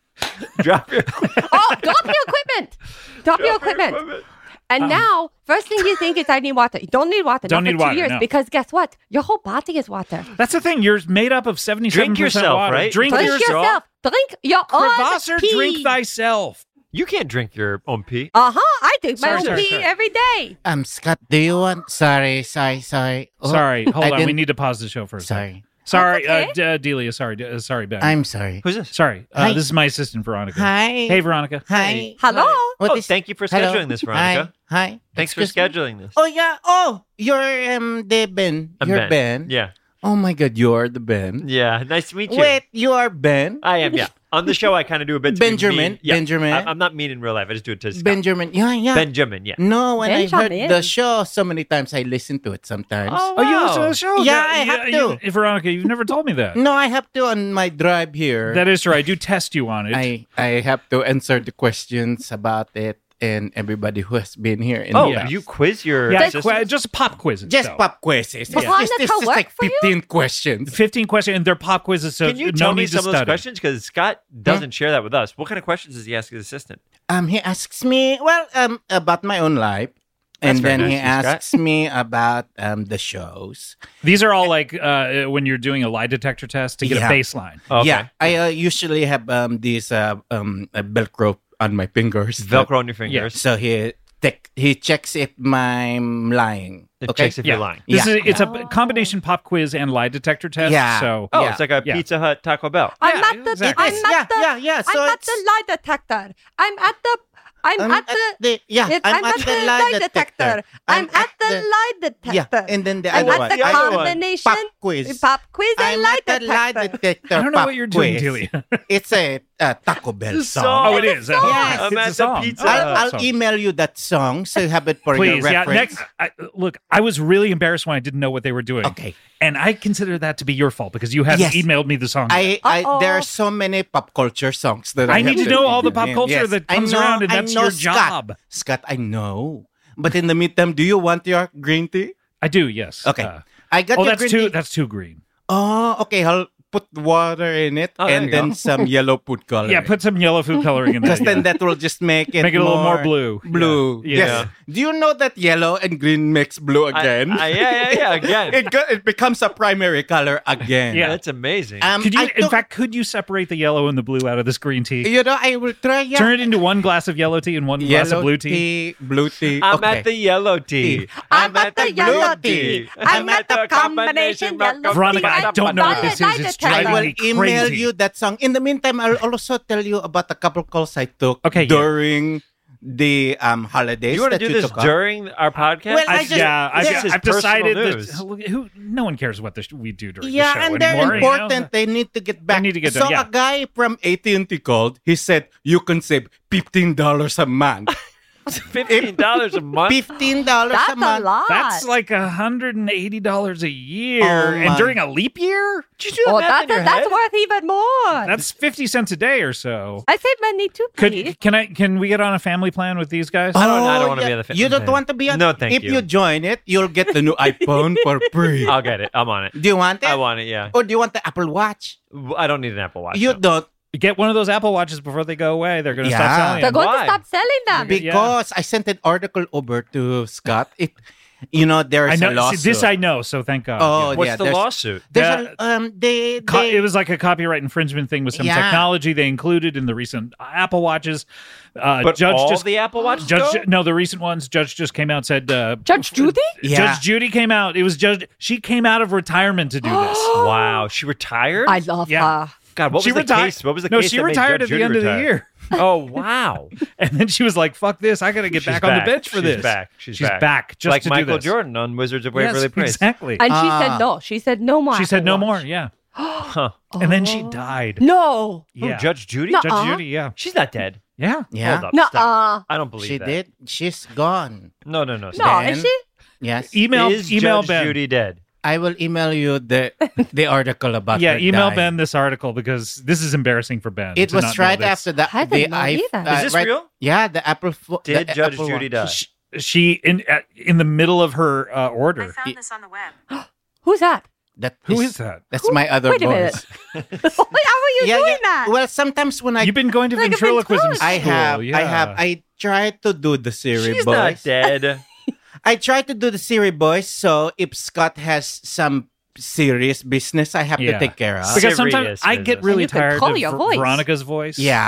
C: Drop your
D: Oh, drop your equipment. Drop your equipment. And now, first thing you think is, I need water. You don't need water.
B: Don't
D: not
B: need
D: for two
B: water,
D: years,
B: no.
D: because guess what? Your whole body is water.
B: That's the thing. You're made up of seventy-seven
C: Drink
B: percent
C: yourself,
B: water.
C: right?
B: Drink
C: Drink
D: Drink
B: yourself.
D: yourself. Drink your own
B: Crevasser,
D: pee.
B: drink thyself.
C: You can't drink your own pee.
D: Uh huh. I drink my
B: Sorry,
D: own
B: sorry,
D: pee
B: sorry.
D: every day.
A: Um, Scott, do you want? Sorry, sorry, sorry. Oh,
B: Sorry, hold
A: I
B: on. We
A: didn't-
B: need to pause the show for a second.
A: Sorry,
B: Sorry,
D: That's
B: uh, D- uh, Delia. Sorry, uh, sorry, Ben.
A: I'm sorry.
C: Who's this?
B: sorry. Uh,
A: Hi.
B: this is my assistant, Veronica.
A: Hi.
B: Hey, Veronica.
A: Hi.
D: Hello.
A: What
C: Oh,
A: is-
C: thank you for
A: Hello?
C: scheduling this, Veronica.
A: Hi. Hi.
C: Thanks
A: Excuse
C: for
A: me?
C: scheduling this.
A: Oh yeah. Oh, you're um the Ben.
C: I'm
A: you're
C: Ben.
A: Ben.
C: Yeah.
A: Oh my God, you're the Ben.
C: Yeah. Nice to meet you.
A: Wait, you are Ben.
C: I am, yeah. On the show, I kind of do a bit to be
A: Benjamin.
C: mean. Yeah.
A: Benjamin.
C: I, I'm not mean in real life. I just do it to Scott.
A: Benjamin. Yeah, yeah.
C: Benjamin, yeah.
A: No, when I
D: Benjamin.
A: heard the show so many times, I listen to it sometimes.
B: Oh, you listen to the show?
A: Yeah, I have
B: you-
A: to.
B: Veronica, you've never told me that.
A: No, I have to on my drive here.
B: That is true. I do test you on it.
A: I I have to answer the questions about it and everybody who has been here. In
C: Oh,
A: the past.
C: you quiz your
B: yeah,
C: assistant?
B: qu- just pop quizzes.
A: just
B: though.
A: pop quizzes.
D: Does
A: It's
D: Veronica
A: just, it's just
D: work
A: like
D: for you?
A: fifteen questions.
B: fifteen questions, and they're pop quizzes, so
C: Can you
B: no
C: tell me
B: need
C: some
B: to
C: of those
B: study.
C: questions? Because Scott doesn't share that with us. What kind of questions does he ask his assistant?
A: Um, he asks me well um about my own life, and
C: That's very
A: then he
C: nice of you, Scott.
A: asks me about um the shows.
B: These are all like uh, when you're doing a lie detector test to get
A: Yeah.
B: a baseline.
C: Oh, okay.
A: Yeah, I uh, usually have um these uh, um uh, Velcro on my fingers.
C: Velcro on your fingers.
A: So he tech he checks if I'm lying.
C: It
A: okay.
C: checks if
B: Yeah.
C: you're lying.
B: This
A: Yeah.
B: is it's a combination pop quiz and lie detector test.
A: Yeah.
B: So
C: Oh,
A: Yeah.
C: it's like a
B: Yeah.
C: Pizza Hut Taco Bell.
D: I'm
B: Yeah,
D: at the.
B: exactly.
D: I'm
A: It is.
D: at
A: Yeah,
D: the.
A: yeah, yeah. So
D: I'm at
A: it's-
D: the lie detector. I'm at the. I'm,
A: I'm
D: at the.
A: yeah.
D: It-
A: I'm, at, the lie detector.
D: I'm at the lie detector.
A: Yeah, and then the
D: I'm
A: other
D: at
A: one.
D: the
C: I- other one.
D: combination
A: Pop quiz.
D: pop quiz and
A: I'm
D: lie
A: at the lie
D: detector.
A: detector.
B: I don't know
A: pop
B: what you're doing,
A: quiz.
B: Delia.
A: It's a uh, Taco Bell
C: It's a
A: song.
C: song.
B: Oh, it is.
D: Yes.
C: I'm
B: it's
C: at
B: a
C: the
B: song.
C: pizza
B: Oh,
C: Hut.
A: I'll, I'll
B: song.
A: email you that song so you have it for
B: Please,
A: your
B: yeah.
A: reference.
B: Next, I, look, I was really embarrassed when I didn't know what they were doing.
A: Okay.
B: And I consider that to be your fault because you haven't
A: Yes.
B: emailed me the song.
A: I, I
D: Uh-oh.
A: there are so many pop culture songs that I,
B: I need
A: have
B: to know all the pop
A: Yeah,
B: culture
A: yes.
B: that
A: I
B: comes
A: know-
B: around, and
A: I
B: that's
A: know,
B: your
A: Scott.
B: job.
A: Scott, I know. But in the meantime, do you want your green tea?
B: I do, yes.
A: Okay.
B: Uh,
A: I got
B: oh,
A: your
B: that's
A: green
B: too.
A: tea.
B: That's too green.
A: Oh, okay. I'll put water in it
C: Oh, there
A: and
C: you
A: then
C: go.
A: some yellow food color.
B: Yeah, put some yellow food coloring in there.
A: Because then
B: yeah.
A: that will just make it
B: Make it a little more blue.
A: Blue.
B: Yeah.
A: Yes.
C: Yeah.
A: Do you know that yellow and green makes blue
C: I-
A: again?
C: I- yeah, yeah, yeah, again.
A: it go, it becomes a primary color again.
B: Yeah.
C: That's amazing.
A: Um,
B: Could you,
A: I
B: in
A: took-
B: fact, could you separate the yellow and the blue out of this green tea?
A: you know, I will try. Yeah.
B: Turn it into one glass of yellow tea and one glass
A: yellow
B: of blue tea.
A: blue tea.
C: I'm
A: okay.
C: at the yellow tea.
D: I'm at the yellow tea. I'm at the combination yellow
B: Veronica,
D: tea
B: I don't know what this
D: lie
B: is. It's
D: detector.
A: I
B: driving
A: will
B: me
A: email
B: crazy.
A: you that song. In the meantime, I'll also tell you about a couple calls I took
B: Okay, yeah.
A: during the um holidays.
C: You want to
A: that
C: do
A: you
C: this
A: took off.
C: during our podcast?
A: Well,
B: I,
A: I just-
B: yeah, I've,
C: this is
B: I've decided
C: personal
B: that
C: news.
B: who no one cares what the sh- we do during
A: Yeah,
B: the show
A: and they're
B: anymore. you know?
A: important. They need to get back.
B: need to get
A: so
B: done, yeah.
A: a guy from A T and T called. He said you can save fifteen dollars a month.
C: fifteen dollars a month?
A: Fifteen dollars
D: That's
A: a
D: a
A: month.
D: lot.
B: That's like a hundred and eighty dollars a year,
A: Oh,
B: and
A: my-
B: during a leap year,
C: Did you do
D: Oh,
C: the math
D: that's,
C: in your
D: that's
C: head?
D: worth even more.
B: that's fifty cents a day or so.
D: I save money too, please.
B: Could can I can we get on a family plan with these guys?
C: I don't- I don't
A: Oh,
C: wanna be
A: yeah.
C: on the fit-
A: You don't
C: okay.
A: want to be on.
C: No, thank
A: if
C: you.
A: you join it, you'll get the new iPhone for free.
C: I'll get it. I'm on it.
A: Do you want it?
C: I want it, yeah.
A: Or do you want the Apple Watch?
C: I don't need an Apple Watch.
A: You
C: though.
A: don't.
B: Get one of those Apple Watches before they go away. They're going to
A: Yeah.
B: stop selling
D: They're
B: them.
D: going
C: Why?
D: to stop selling them.
B: Big- Yeah.
A: Because I sent an article over to Scott. It, you know, there's
B: I know
A: a
B: see,
A: lawsuit.
B: this. I know, so thank God.
A: Oh,
B: Yeah.
C: What's
A: yeah,
C: the
A: there's-
C: lawsuit?
A: There's
B: Yeah.
A: a, um, they,
B: Co-
A: they,
B: it was like a copyright infringement thing with some
A: Yeah.
B: technology they included in the recent Apple Watches. Uh,
C: But
B: Judge
C: all
B: just
C: the Apple Watches
B: Judge
C: go?
B: no the recent ones. Judge just came out and said uh,
D: Judge Judy?
A: Yeah.
B: Judge Judy came out. It was Judge. She came out of retirement to do this.
C: Wow. She retired?
D: I love
B: Yeah.
D: her.
C: God, what was
B: she
C: the
B: retired.
C: case? What was the
B: no,
C: case
B: she
C: that made
B: retired
C: Judge
B: at the
C: Judy
B: end of the
C: retire?
B: year.
C: Oh, wow.
B: And then she was like, "Fuck this! I got to get
C: She's
B: back, on the bench for
C: She's
B: this."
C: back. She's,
B: She's
C: back.
B: back just
C: like
B: to do
C: Michael
B: this.
C: Jordan on Wizards of
B: Yes,
C: Waverly Place.
B: exactly.
D: And she
A: Ah.
D: said no. She said no more.
B: She said
D: Apple
B: no
D: Watch.
B: more. Yeah,
C: Huh.
B: and then she died.
D: No.
C: Who,
B: Yeah,
C: Judge Judy?
D: No.
B: Judge
D: Uh-uh.
B: Judy. Yeah,
C: She's not dead.
B: yeah.
A: yeah,
C: Hold up.
D: No.
C: Stop.
D: Uh,
C: I don't believe
A: she
C: that.
A: did. She's gone.
C: No, no, no.
D: no.
C: Stop.
A: Ben?
D: Is she?
A: Yes.
B: Email
C: Is
B: email
C: Judge
B: Ben.
C: Judy dead?
A: I will email you the the article about
B: Yeah,
A: her
B: email
A: dying.
B: Ben this article because this is embarrassing for Ben.
A: It
B: to
A: was
B: not know
A: right
B: this.
A: after the
D: I
A: the
D: didn't know
A: i-
D: either.
A: uh,
C: Is this
A: right-
C: real?
A: Yeah, the Apple. fo-
C: Did
A: the
C: Judge
A: Apple
C: Judy
A: Watch.
C: die?
B: She, she in uh, in the middle of her uh,
E: I
B: order.
E: found this on the web.
D: Who's that?
A: That
B: Who is that?
A: That's my other
D: Wait a
A: voice.
D: minute. How are you
A: Yeah,
D: doing
A: yeah.
D: that?
A: Well, sometimes when I
B: You've been going to
D: Like a
B: ventriloquism
D: ventriloquist.
B: school.
A: I have
B: Yeah.
A: I have I try to do the Siri
C: She's
A: voice.
C: not dead.
A: I try to do the Siri voice, so if Scott has some serious business I have
B: Yeah.
A: to take care of.
B: because
C: Serious
B: sometimes I get
C: business.
B: really
D: You could
B: tired
D: call
B: of
D: your
B: Ver-
D: voice.
B: Veronica's voice.
A: yeah.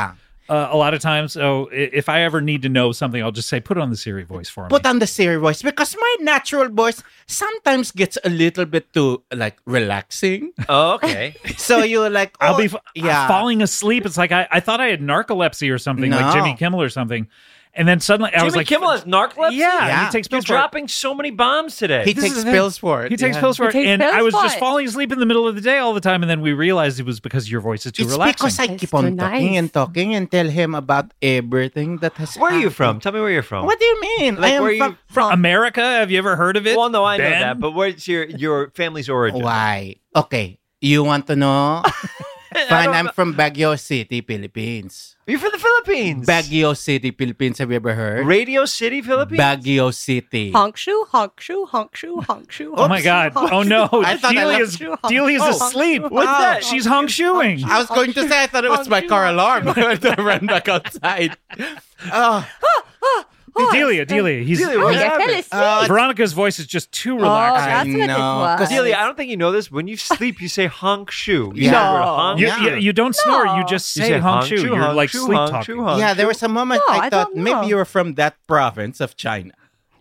B: uh, a lot of times. So i- if I ever need to know something, I'll just say, put on the Siri voice for me.
A: Put on the Siri voice because my natural voice sometimes gets a little bit too like relaxing.
C: Oh, okay.
A: So you're like,
B: I'll
A: oh,
B: be f-
A: yeah.
B: falling asleep. It's like I, I thought I had narcolepsy or something, like
A: No.
B: Jimmy Kimmel or something. And then suddenly I
C: Jimmy
B: was like,
C: Kimmel has narcolepsy?
B: Yeah,
A: Yeah.
B: he takes
C: He's
B: pills for it.
C: dropping so many bombs today.
A: He
B: This is
A: takes
B: the thing.
A: pills for it.
B: He takes
A: yeah.
B: pills for it,
D: takes
B: and
D: pills
B: I was
D: for
B: just
D: it.
B: falling asleep in the middle of the day all the time, and then we realized it was because your voice is too
A: It's
B: relaxing.
A: because I
D: It's
A: keep
D: too
A: on talking
D: nice.
A: and talking and tell him about everything that has
C: Where are you
A: happened.
C: from? Tell me where you're from.
A: What do you mean?
C: Like,
A: I am
C: where you-
A: from,
B: From America, have you ever heard of it?
C: Well, no, I know
B: Ben?
C: that, but where's your your family's origin?
A: Why? Okay. You want to know?
C: I
A: Fine,
C: don't
A: I'm
C: know.
A: from Baguio City, Philippines.
C: You're from the Philippines.
A: Baguio City, Philippines. Have you ever heard?
C: Radio City, Philippines.
A: Baguio City.
D: Honk shoe, honk shoe, honk shoe, honk shoe.
B: Oh my God! Oh no!
A: I thought I
B: Delia's,
D: left-
B: Delia's
A: Oh.
B: asleep.
A: What's that?
B: She's hung shoeing.
A: I was going to say I thought it was my car alarm. I ran back outside. Oh,
B: Delia, Delia. He's
C: Delia,
D: Oh,
C: what
D: you fell
C: happened?
D: asleep.
A: Uh,
B: Veronica's voice is just too
D: Oh,
B: relaxing.
D: that's what it
A: know,
D: was.
A: 'cause
C: Delia, I don't think you know this. When you sleep, you say honk shoe. You
A: Yeah.
C: say the word
D: No.
C: honk.
B: you,
A: Yeah.
B: you, you don't snore. You
D: No.
B: just
C: You
B: say,
C: say
B: hung
C: honk
B: shoe.
C: shoe,
B: You're
C: honk
B: like
C: shoe,
B: sleep
C: honk
B: talking.
C: shoe, honk
A: yeah, there was a moment
D: No,
A: I
D: I
A: thought
D: don't
A: maybe
D: know.
A: you were from that province of China.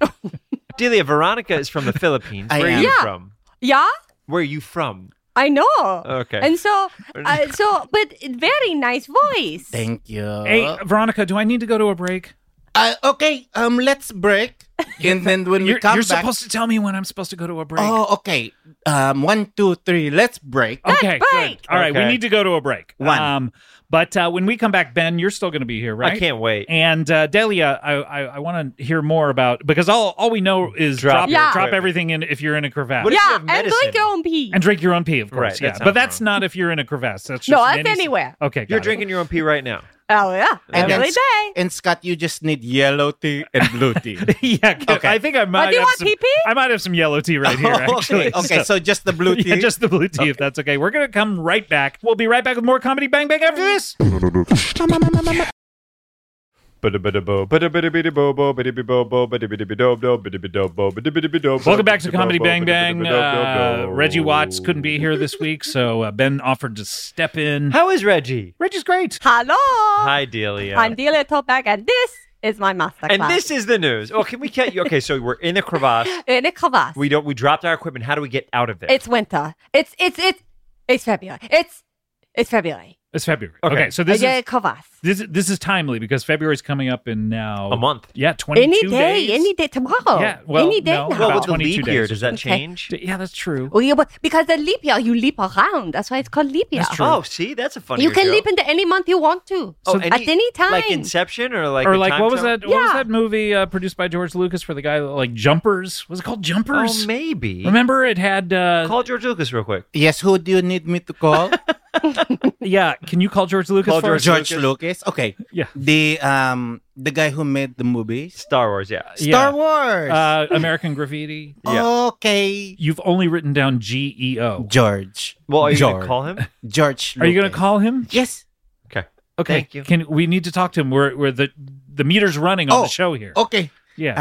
C: Delia, Veronica is from the Philippines.
A: I
C: Where are
A: am.
C: you
D: Yeah.
C: from?
D: Yeah,
C: Where are you from?
D: I know.
C: Okay.
D: And so, uh, so, but very nice voice.
A: Thank you.
B: Hey, Veronica, do I need to go to a break?
A: Uh, okay, um, let's break. And then when we
B: You're,
A: come
B: you're
A: back.
B: supposed to tell me when I'm supposed to go to a break.
A: Oh, okay. Um, one, two, three. Let's break.
B: okay,
D: break.
B: good. All right, we
C: Okay.
B: need to go to a break.
A: One.
B: Um, but uh, when we come back, Ben, you're still going to be here, right?
C: I can't wait.
B: And uh, Delia, I, I, I want to hear more about because all all we know is
C: Drop
B: drop
D: your
B: drop
C: equipment.
B: everything in if you're in a crevasse.
C: What if you
D: Yeah,
C: have
D: and
C: medicine?
D: drink your own pee.
B: And drink your own pee, of course.
C: Right, that
B: yeah,
C: sounds
B: but that's
C: wrong.
B: not if you're in a crevasse. That's just
D: No,
B: in
D: that's
B: any-
D: anywhere.
B: Okay, got
C: You're
B: it.
C: drinking your own pee right now.
D: Oh yeah,
A: And
D: every
A: then-
D: day.
A: And Scott, you just need yellow tea and blue tea.
B: yeah,
A: Okay.
B: I think I might.
D: do you
B: have
D: want
B: some,
D: pee-pee?
B: I might have some yellow tea right here.
A: Oh,
B: Actually,
A: okay, okay, so just the blue tea.
B: yeah, just the blue tea, if that's okay. We're gonna come right back. We'll be right back with more Comedy Bang Bang after this. Welcome back to Comedy Bang Bang. Uh, Reggie Watts couldn't be here this week, so uh, Ben offered to step in.
C: How is Reggie?
B: Reggie's great.
D: Hello.
C: Hi, Delia.
D: I'm Delia Topek, and this is my masterclass.
C: And this is the news. Oh, can we get you? Okay, so we're in a crevasse.
D: in a crevasse.
C: We don't. We dropped our equipment. How do we get out of there?
D: It's winter. It's it's it's it's February. It's it's February.
B: It's February.
C: Okay.
B: Okay, so this
D: yeah,
B: is
D: crevasse.
B: this is this is timely because February's coming up in now
C: A month.
B: Yeah, twenty-two
D: Any day,
B: days.
D: any day tomorrow.
B: Yeah, well,
D: any day
B: no,
D: now.
C: well,
B: about
C: with the leap
B: twenty-two
C: year,
B: days.
C: does that
D: Okay.
C: change?
B: Yeah, that's true.
D: Well, yeah, but because the leap year, you leap around. That's why it's called leap year.
B: That's true.
C: Oh, see, that's a funny.
D: You can
C: joke.
D: leap into any month you want to.
C: Oh,
D: at
C: any-
D: any time.
C: like Inception, or like
B: or
C: a
B: like
C: time
B: what was
C: travel?
B: that? What was
D: Yeah.
B: that movie uh, produced by George Lucas for the guy like Jumpers? Was it called Jumpers?
C: Oh, maybe.
B: Remember it had uh,
C: Call George Lucas real quick.
A: Yes, who do you need me to call?
B: yeah. Can you call George Lucas?
C: Call
B: for us?
A: George
C: Lucas.
A: Lucas. Okay.
B: Yeah.
A: The um the guy who made the movies.
C: Star Wars, yeah.
A: Star
B: Yeah.
A: Wars.
B: Uh, American Graffiti.
C: Yeah.
A: Okay.
B: You've only written down G E O.
A: George.
C: Well, are you
A: George.
C: gonna call him?
A: George.
B: Are you going to
A: Lucas.
B: call him?
A: Yes.
C: Okay.
B: Okay.
C: Thank you.
B: Can we need to talk to him? We're, we're the the meter's running on
A: Oh.
B: the show here.
A: Okay.
B: Yeah.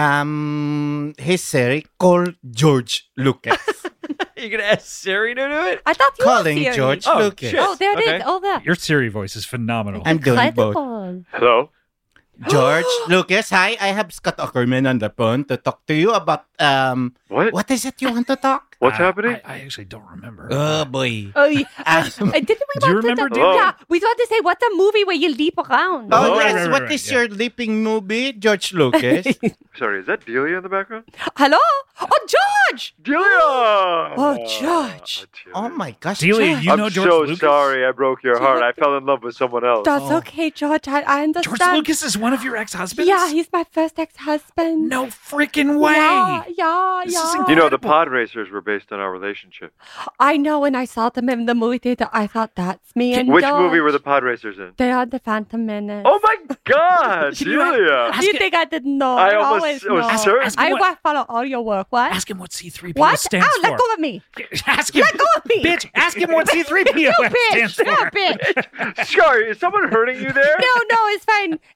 A: Um, hey Siri, call George Lucas.
C: You're gonna ask Siri to do it?
D: I thought you
A: Calling
D: were serious.
A: George
C: Oh,
A: Lucas.
C: shit.
D: Oh, there it is.
C: Okay.
D: Oh, there.
B: Your Siri voice is phenomenal.
A: I'm doing both.
D: Incredible.
E: Hello?
A: George Lucas, hi. I have Scott Ackerman on the phone to talk to you about um.
E: What?
A: What is it you want to talk?
E: What's
B: Uh,
E: happening?
B: I, I actually don't remember.
A: Oh boy.
D: Oh, yeah.
A: Um,
D: Uh, didn't we
B: Do you
D: want to
B: remember,
D: talk-
E: Delia?
D: Yeah, we thought to say what's a movie where you leap around.
A: Oh,
E: Oh,
A: yes.
B: right, right,
A: What
B: right,
A: is
B: yeah.
A: your leaping movie, George Lucas?
E: Sorry, is that Delia in the background?
D: Hello? Oh, George!
E: Delia!
D: Oh, George.
A: Oh my gosh.
B: Delia,
A: George.
B: you
E: I'm
B: know George
E: so
B: Lucas?
E: sorry I broke your heart. I fell in love with someone else.
D: That's
A: Oh.
D: okay, George. I, I understand.
B: George Lucas is one of your ex-husbands?
D: Yeah, he's my first ex-husband.
B: No freaking way.
D: Yeah, yeah,
B: This is
D: yeah.
E: You know, the
B: incredible.
E: pod racers were based on our relationship.
D: I know when I saw them in the movie theater, I thought that's me and
E: Which
D: George.
E: movie were the pod racers in?
D: They are the Phantom Menace.
E: Oh my God,
B: Can you-
E: Delia!
B: Ask
D: you
B: it-
D: think I didn't know?
E: I
D: I
E: almost
D: always
E: was
D: know.
E: certain.
B: Ask him
D: I
B: what-
D: wa- follow all your work. What?
B: Ask him what C three P O
D: what?
B: stands
D: Ow,
B: for.
D: let go of me.
B: Ask him.
D: Let go of me.
B: Bitch, ask him what C three P O
D: You bitch.
B: stands for.
D: You bitch.
E: Sorry, is someone hurting you there?
D: No, no, it's fine. It's
E: Delia,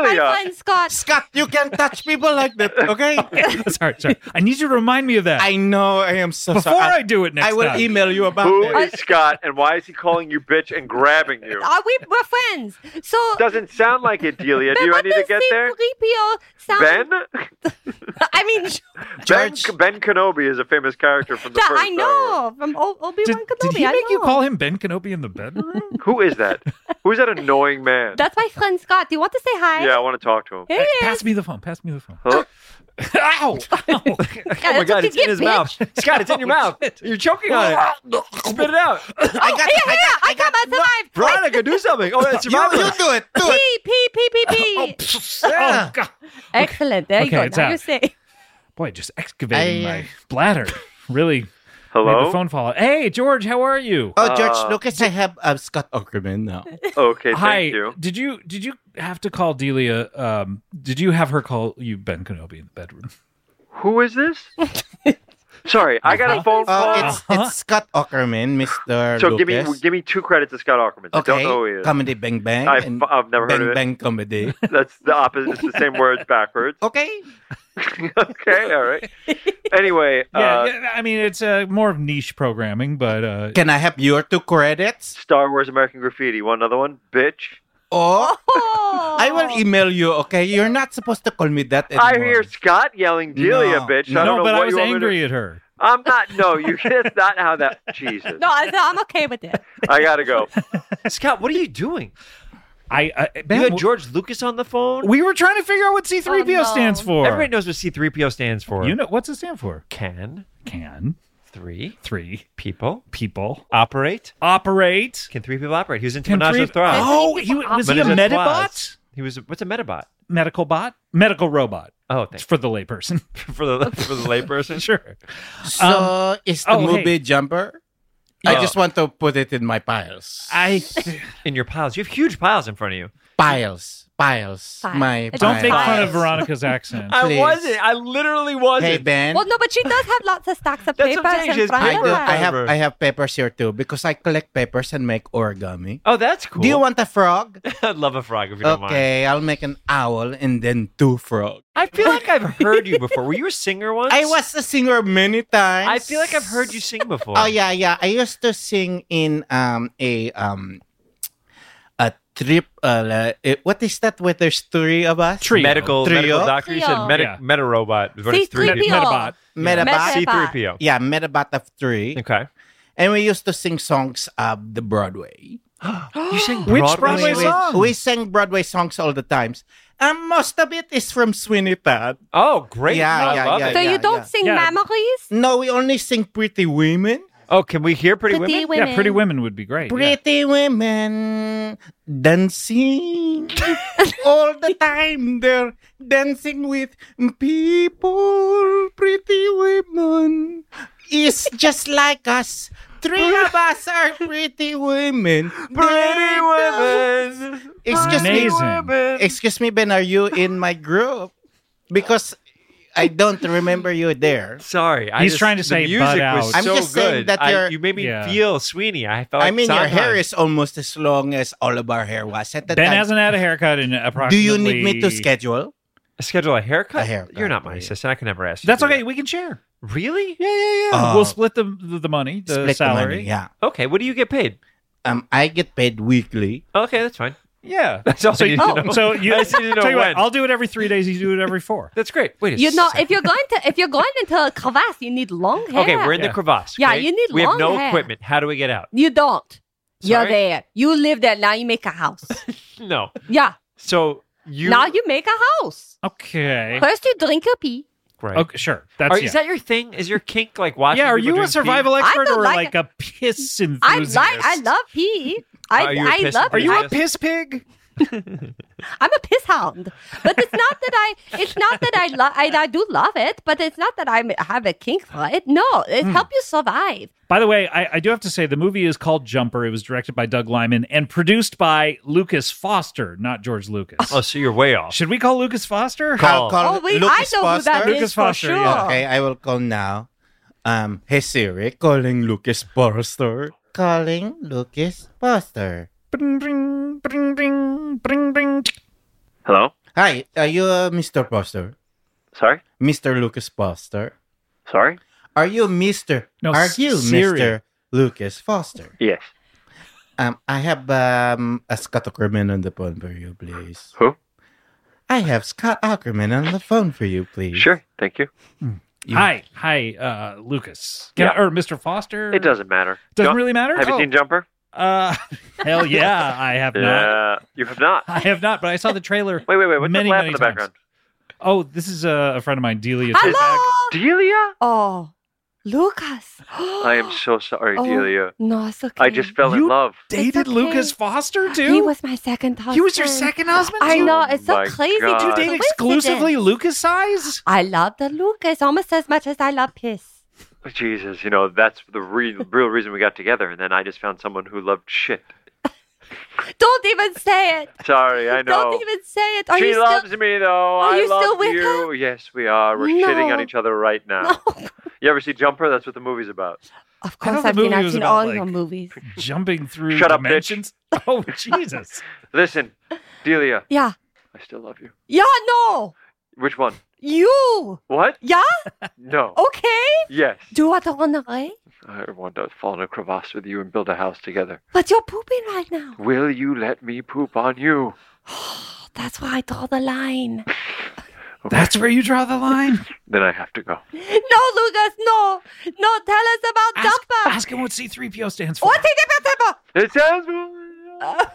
E: Delia.
D: friend Scott.
A: Scott, you can't touch people like that, okay?
B: sorry, sorry. I need you to remind me of that
A: I know. I am so
B: before
A: sorry.
B: I do it next
A: I will
B: time.
A: email you about
E: Who
A: it.
E: is Scott, and why is he calling you bitch and grabbing you?
D: Uh, we, we're friends. So,
E: Doesn't sound like it, Delia. Do
D: Ben,
E: you I
D: what
E: need to
D: does
E: get there?
D: C three P O sound?
E: Ben?
D: I mean,
E: Ben,
A: George.
E: Ben Kenobi is a famous character from the
D: that
E: first
D: I know from o- Obi
B: Did,
D: Wan
B: did
D: Kenobi.
B: he
D: I
B: make you
D: know.
B: call him Ben Kenobi in the bedroom?
E: Star Wars. Who is that? Who's that annoying man?
D: That's my friend Scott. Do you want to say hi?
E: Yeah, I want to talk to him.
D: Here he
B: Pass
D: is.
B: me the phone. Pass me the phone.
E: Huh?
B: Ow! Ow.
C: Oh my
D: that's
C: God,
D: what
C: it's
D: you
C: in
D: get,
C: his
D: bitch.
C: mouth. Scott, it's in your mouth. You're choking on it. Spit it out.
A: I got
D: Oh, yeah,
A: it. I
D: yeah,
A: got,
D: I got my survived.
C: Veronica, do something. Oh, it's
A: You,
C: survival.
A: you do it. Do it.
D: Pee, pee, pee, pee, pee.
B: Oh, God.
D: Excellent. There you
B: Okay,
D: go.
B: it's
D: Now
B: out.
D: you say.
B: Boy, just excavating
A: I, uh,
B: my bladder. Really made the
E: Hello?
B: phone fall out. Hey, George, how are you?
A: Oh, George
E: Uh,
A: Lucas, I have uh, Scott Ackerman now.
E: Okay, thank
B: Hi.
E: you.
B: Did you did you have to call Delia? Um, did you have her call you Ben Kenobi in the bedroom?
E: Who is this? Sorry, I got a phone call.
A: Uh, it's,
B: Uh-huh.
A: it's Scott Ackerman, Mister
E: so
A: Lucas.
E: give me give me two credits to Scott Ackerman. I don't
A: Okay,
E: know who he is.
A: Comedy Bang Bang.
E: I've,
A: and
E: I've never
A: Bang
E: heard of it.
A: Bang Comedy.
E: That's the opposite. It's the same words backwards.
A: Okay.
E: Okay, all right. Anyway,
B: Yeah,
E: uh,
B: yeah, I mean it's uh, more of niche programming, but uh,
A: Can I have your two credits?
E: Star Wars American Graffiti. Want another one? Bitch.
A: Oh,
D: Oh.
A: I will email you, okay? You're not supposed to call me that anymore.
E: I hear Scott yelling Delia,
A: No,
E: bitch.
A: no,
E: I don't
B: no,
E: know
B: but
E: what
B: I was
E: you want me
B: angry
E: to...
B: at her.
E: I'm not. No, you. That's not how that. Jesus.
D: No, I- I'm okay with it.
E: I gotta go.
C: Scott, what are you doing?
B: I, I
C: You
B: Ben,
C: had George Lucas on the phone?
B: we were trying to figure out what C three P O
D: Oh, no.
B: stands for.
C: Everybody knows what C three P O stands for.
B: You know what's it stand for?
C: Can
B: Can
C: three
B: three
C: people
B: people
C: operate?
B: operate?
C: Can three people operate? He was into
B: Can
C: Menage
B: three?
C: a Trois.
B: Oh, he was he a
C: Menage a
B: Medibot?
C: Trois. He was. What's a Medibot?
B: Medical bot? Medical robot.
C: Oh,
B: It's
C: thanks
B: for the layperson.
C: for the for the layperson.
B: Sure.
A: So, is the
B: oh,
A: movie
B: hey.
A: Jumper? I
C: Oh.
A: just want to put it in my piles.
B: I
C: In your piles, you have huge piles in front of you.
A: Piles. Piles.
D: Piles.
A: My
D: It's
B: don't
A: piles.
B: make fun of
D: Piles.
B: Veronica's accent.
C: I
A: Please.
C: wasn't. I literally wasn't.
A: Hey, Ben.
D: Well, no, but she does have lots of stacks of
C: That's what I'm
D: papers
C: saying, she
D: in
C: has
D: front
A: I
D: of
C: papers.
A: do.
D: her.
A: I have.
C: Whatever.
A: I have papers here too because I collect papers and make origami.
C: Oh, that's cool.
A: Do you want a frog?
C: I'd love a frog if you don't mind.
A: Okay, I'll make an owl and then two frogs.
C: I feel like I've heard you before. Were you a singer once?
A: I was a singer many times.
C: I feel like I've heard you sing before.
A: Oh yeah, yeah. I used to sing in um a um a trip. Uh, uh, what is that? Where there's three of us.
B: Trio.
C: medical
A: Trio?
C: medical doctor. You said
D: Trio.
C: medi-
B: Yeah.
C: meta robot. But it's three
D: C three P O.
C: people.
B: Medibot.
A: Medabot.
C: C three P O.
A: Yeah, Medabot of three.
C: Okay.
A: And we used to sing songs of the Broadway.
C: You sing
B: Which
C: Broadway,
B: Broadway
A: we,
B: songs?
A: we sang Broadway songs all the times. And most of it is from Sweeney Todd.
C: Oh, great!
A: Yeah,
C: I
A: yeah,
C: love
A: yeah,
C: it.
D: So
A: yeah.
D: you don't sing
B: Yeah.
D: memories?
A: No, we only sing Pretty Women.
C: Oh, can we hear Pretty,
D: Pretty
C: Women?
B: Yeah, Pretty Women would be great. yeah.
A: Pretty women dancing all the time. They're dancing with people. Pretty women is just like us. Three of us are pretty women.
C: Pretty Women.
A: Excuse me.
B: Amazing.
A: Excuse me, Ben. Are you in my group? Because I don't remember you there.
C: Sorry, I
B: He's
C: just-
B: trying to
C: the
B: say
C: music
B: butt
C: was
B: out.
A: I'm
C: so
A: just saying
C: good.
A: that
C: I-
A: you're-
C: you made me
B: Yeah.
C: feel Sweeney. I felt.
A: I
C: Like
A: mean, your
C: Sondheim.
A: hair is almost as long as all of our hair was at the
B: Ben
A: time.
B: hasn't had a haircut in
A: Do
B: approximately.
A: you need me to schedule?
C: Schedule a haircut.
A: A haircut,
C: You're not my
A: please.
C: assistant. I can never ask you.
B: That's
C: to do
B: okay.
C: that.
B: We can share.
C: Really?
B: Yeah, yeah, yeah.
A: Oh.
B: We'll split the the, the money, the
A: Split
B: salary.
A: the money. Yeah.
C: Okay. What do you get paid?
A: Um, I get paid weekly.
C: Okay, that's fine.
B: Yeah.
C: That's all
B: So,
C: I
B: you,
C: need to know.
B: so you,
C: I just need to know
B: tell you
C: when.
B: what, I'll do it every three days. You do it every four.
C: That's great. Wait a
D: You know,
C: second.
D: if you're going to if you're going into a crevasse, you need long hair.
C: Okay, we're in
B: Yeah.
C: the crevasse.
D: Yeah,
C: okay?
D: you need
C: We have
D: long
C: no
D: hair.
C: equipment. How do we get out?
D: You don't. You're
C: Sorry?
D: there. You live there. Now you make a house.
C: No.
D: Yeah.
C: So you.
D: Now you make a house.
B: Okay.
D: First you drink your pee.
C: Great.
B: Okay, sure. That's
C: Are,
B: yeah.
C: Is that your thing? Is your kink like watching?
B: yeah. Are
C: people
B: you a
C: drink
B: survival
C: pee?
B: expert
D: don't
B: or
D: like
B: like a piss
D: I
B: enthusiast?
D: like. I love pee. I
C: Are you a
D: I
C: piss
D: love.
B: Are you
D: I,
B: a piss pig?
D: I'm a piss hound. But it's not that I. It's not that I love. I, I do love it. But it's not that I have a kink for it. No, it
B: Hmm.
D: helps you survive.
B: By the way, I, I do have to say the movie is called Jumper. It was directed by Doug Liman and produced by Lucas Foster, not George Lucas.
C: Oh, so you're way off.
B: Should we call Lucas Foster?
C: Call.
A: I'll call
D: Oh, wait, I
A: Lucas
D: know who that
A: Foster.
D: is
B: Lucas
D: for
B: Foster,
D: sure.
B: yeah.
A: Okay, I will call now. Um, hey Siri, calling Lucas Foster. Calling Lucas Foster.
B: Bring, bring, bring, bring, bring, bring.
E: Hello?
A: Hi, are you uh, Mister Foster?
E: Sorry?
A: Mister Lucas Foster?
E: Sorry?
A: Are you Mister
B: No,
A: Are you
B: Siri.
A: Mister Lucas Foster?
E: Yes.
A: Um, I have um a Scott Ackerman on the phone for you, please.
E: Who?
A: I have Scott Ackerman on the phone for you, please.
E: Sure. Thank you.
A: You-
B: Hi, hi, uh, Lucas. Can I-
E: Yeah.
B: or Mister Foster?
E: It doesn't matter.
B: Doesn't
E: Jump-
B: really matter.
E: Have you
B: Oh,
E: seen Jumper?
B: Uh, hell yeah, I have not.
E: Yeah. You have not.
B: I have not, but I saw the trailer.
E: Wait, wait, wait. What's
B: many,
E: that laugh
B: many
E: in the
B: times.
E: background?
B: Oh, this is a, a friend of mine, Delia.
D: Hello.
E: Delia?
D: Oh, Lucas.
E: I am so sorry,
D: Oh,
E: Delia.
D: No, it's okay.
E: I just fell in
B: You
E: love.
B: Dated
D: It's okay.
B: Lucas Foster too.
D: He was my second husband.
B: He was your second husband.
D: I
B: too?
D: know. It's so
E: my
D: crazy.
E: God.
B: Did you
E: Uh,
B: date exclusively Lucas size?
D: I love the Lucas almost as much as I love piss.
E: Jesus, you know, that's the re- real reason we got together. And then I just found someone who loved shit.
D: Don't even say it.
E: Sorry, I know.
D: Don't even say it. Are
E: she
D: you still?
E: loves me, though.
D: Are
E: I
D: you
E: love
D: still with
E: you.
D: her?
E: Yes, we are. We're shitting on
D: No.
E: each other right now.
D: No.
E: You ever see Jumper? That's what the movie's about.
D: Of
B: I thought
D: course,
B: the
D: I've seen.
B: movie
D: I've
B: was
D: seen
B: about,
D: all
B: like-
D: your movies.
B: Jumping through
E: Shut up, bitch.
B: dimensions. Oh Jesus!
E: Listen, Delia,
D: Yeah.
E: I still love you.
D: Yeah. No.
E: Which one?
D: You.
E: What?
D: Yeah.
E: No.
D: Okay.
E: Yes.
D: Do you want to run away?
E: I want to fall in a crevasse with you and build a house together.
D: But you're pooping right now.
E: Will you let me poop on you?
D: That's where I draw the line.
E: Okay,
B: That's where you draw the line.
E: then I have to go.
D: No, Lucas. No. No. Tell us about
B: Ask,
D: Jumper.
B: ask him what C three P O stands for.
D: What's it about
E: It sounds.
D: Jumper?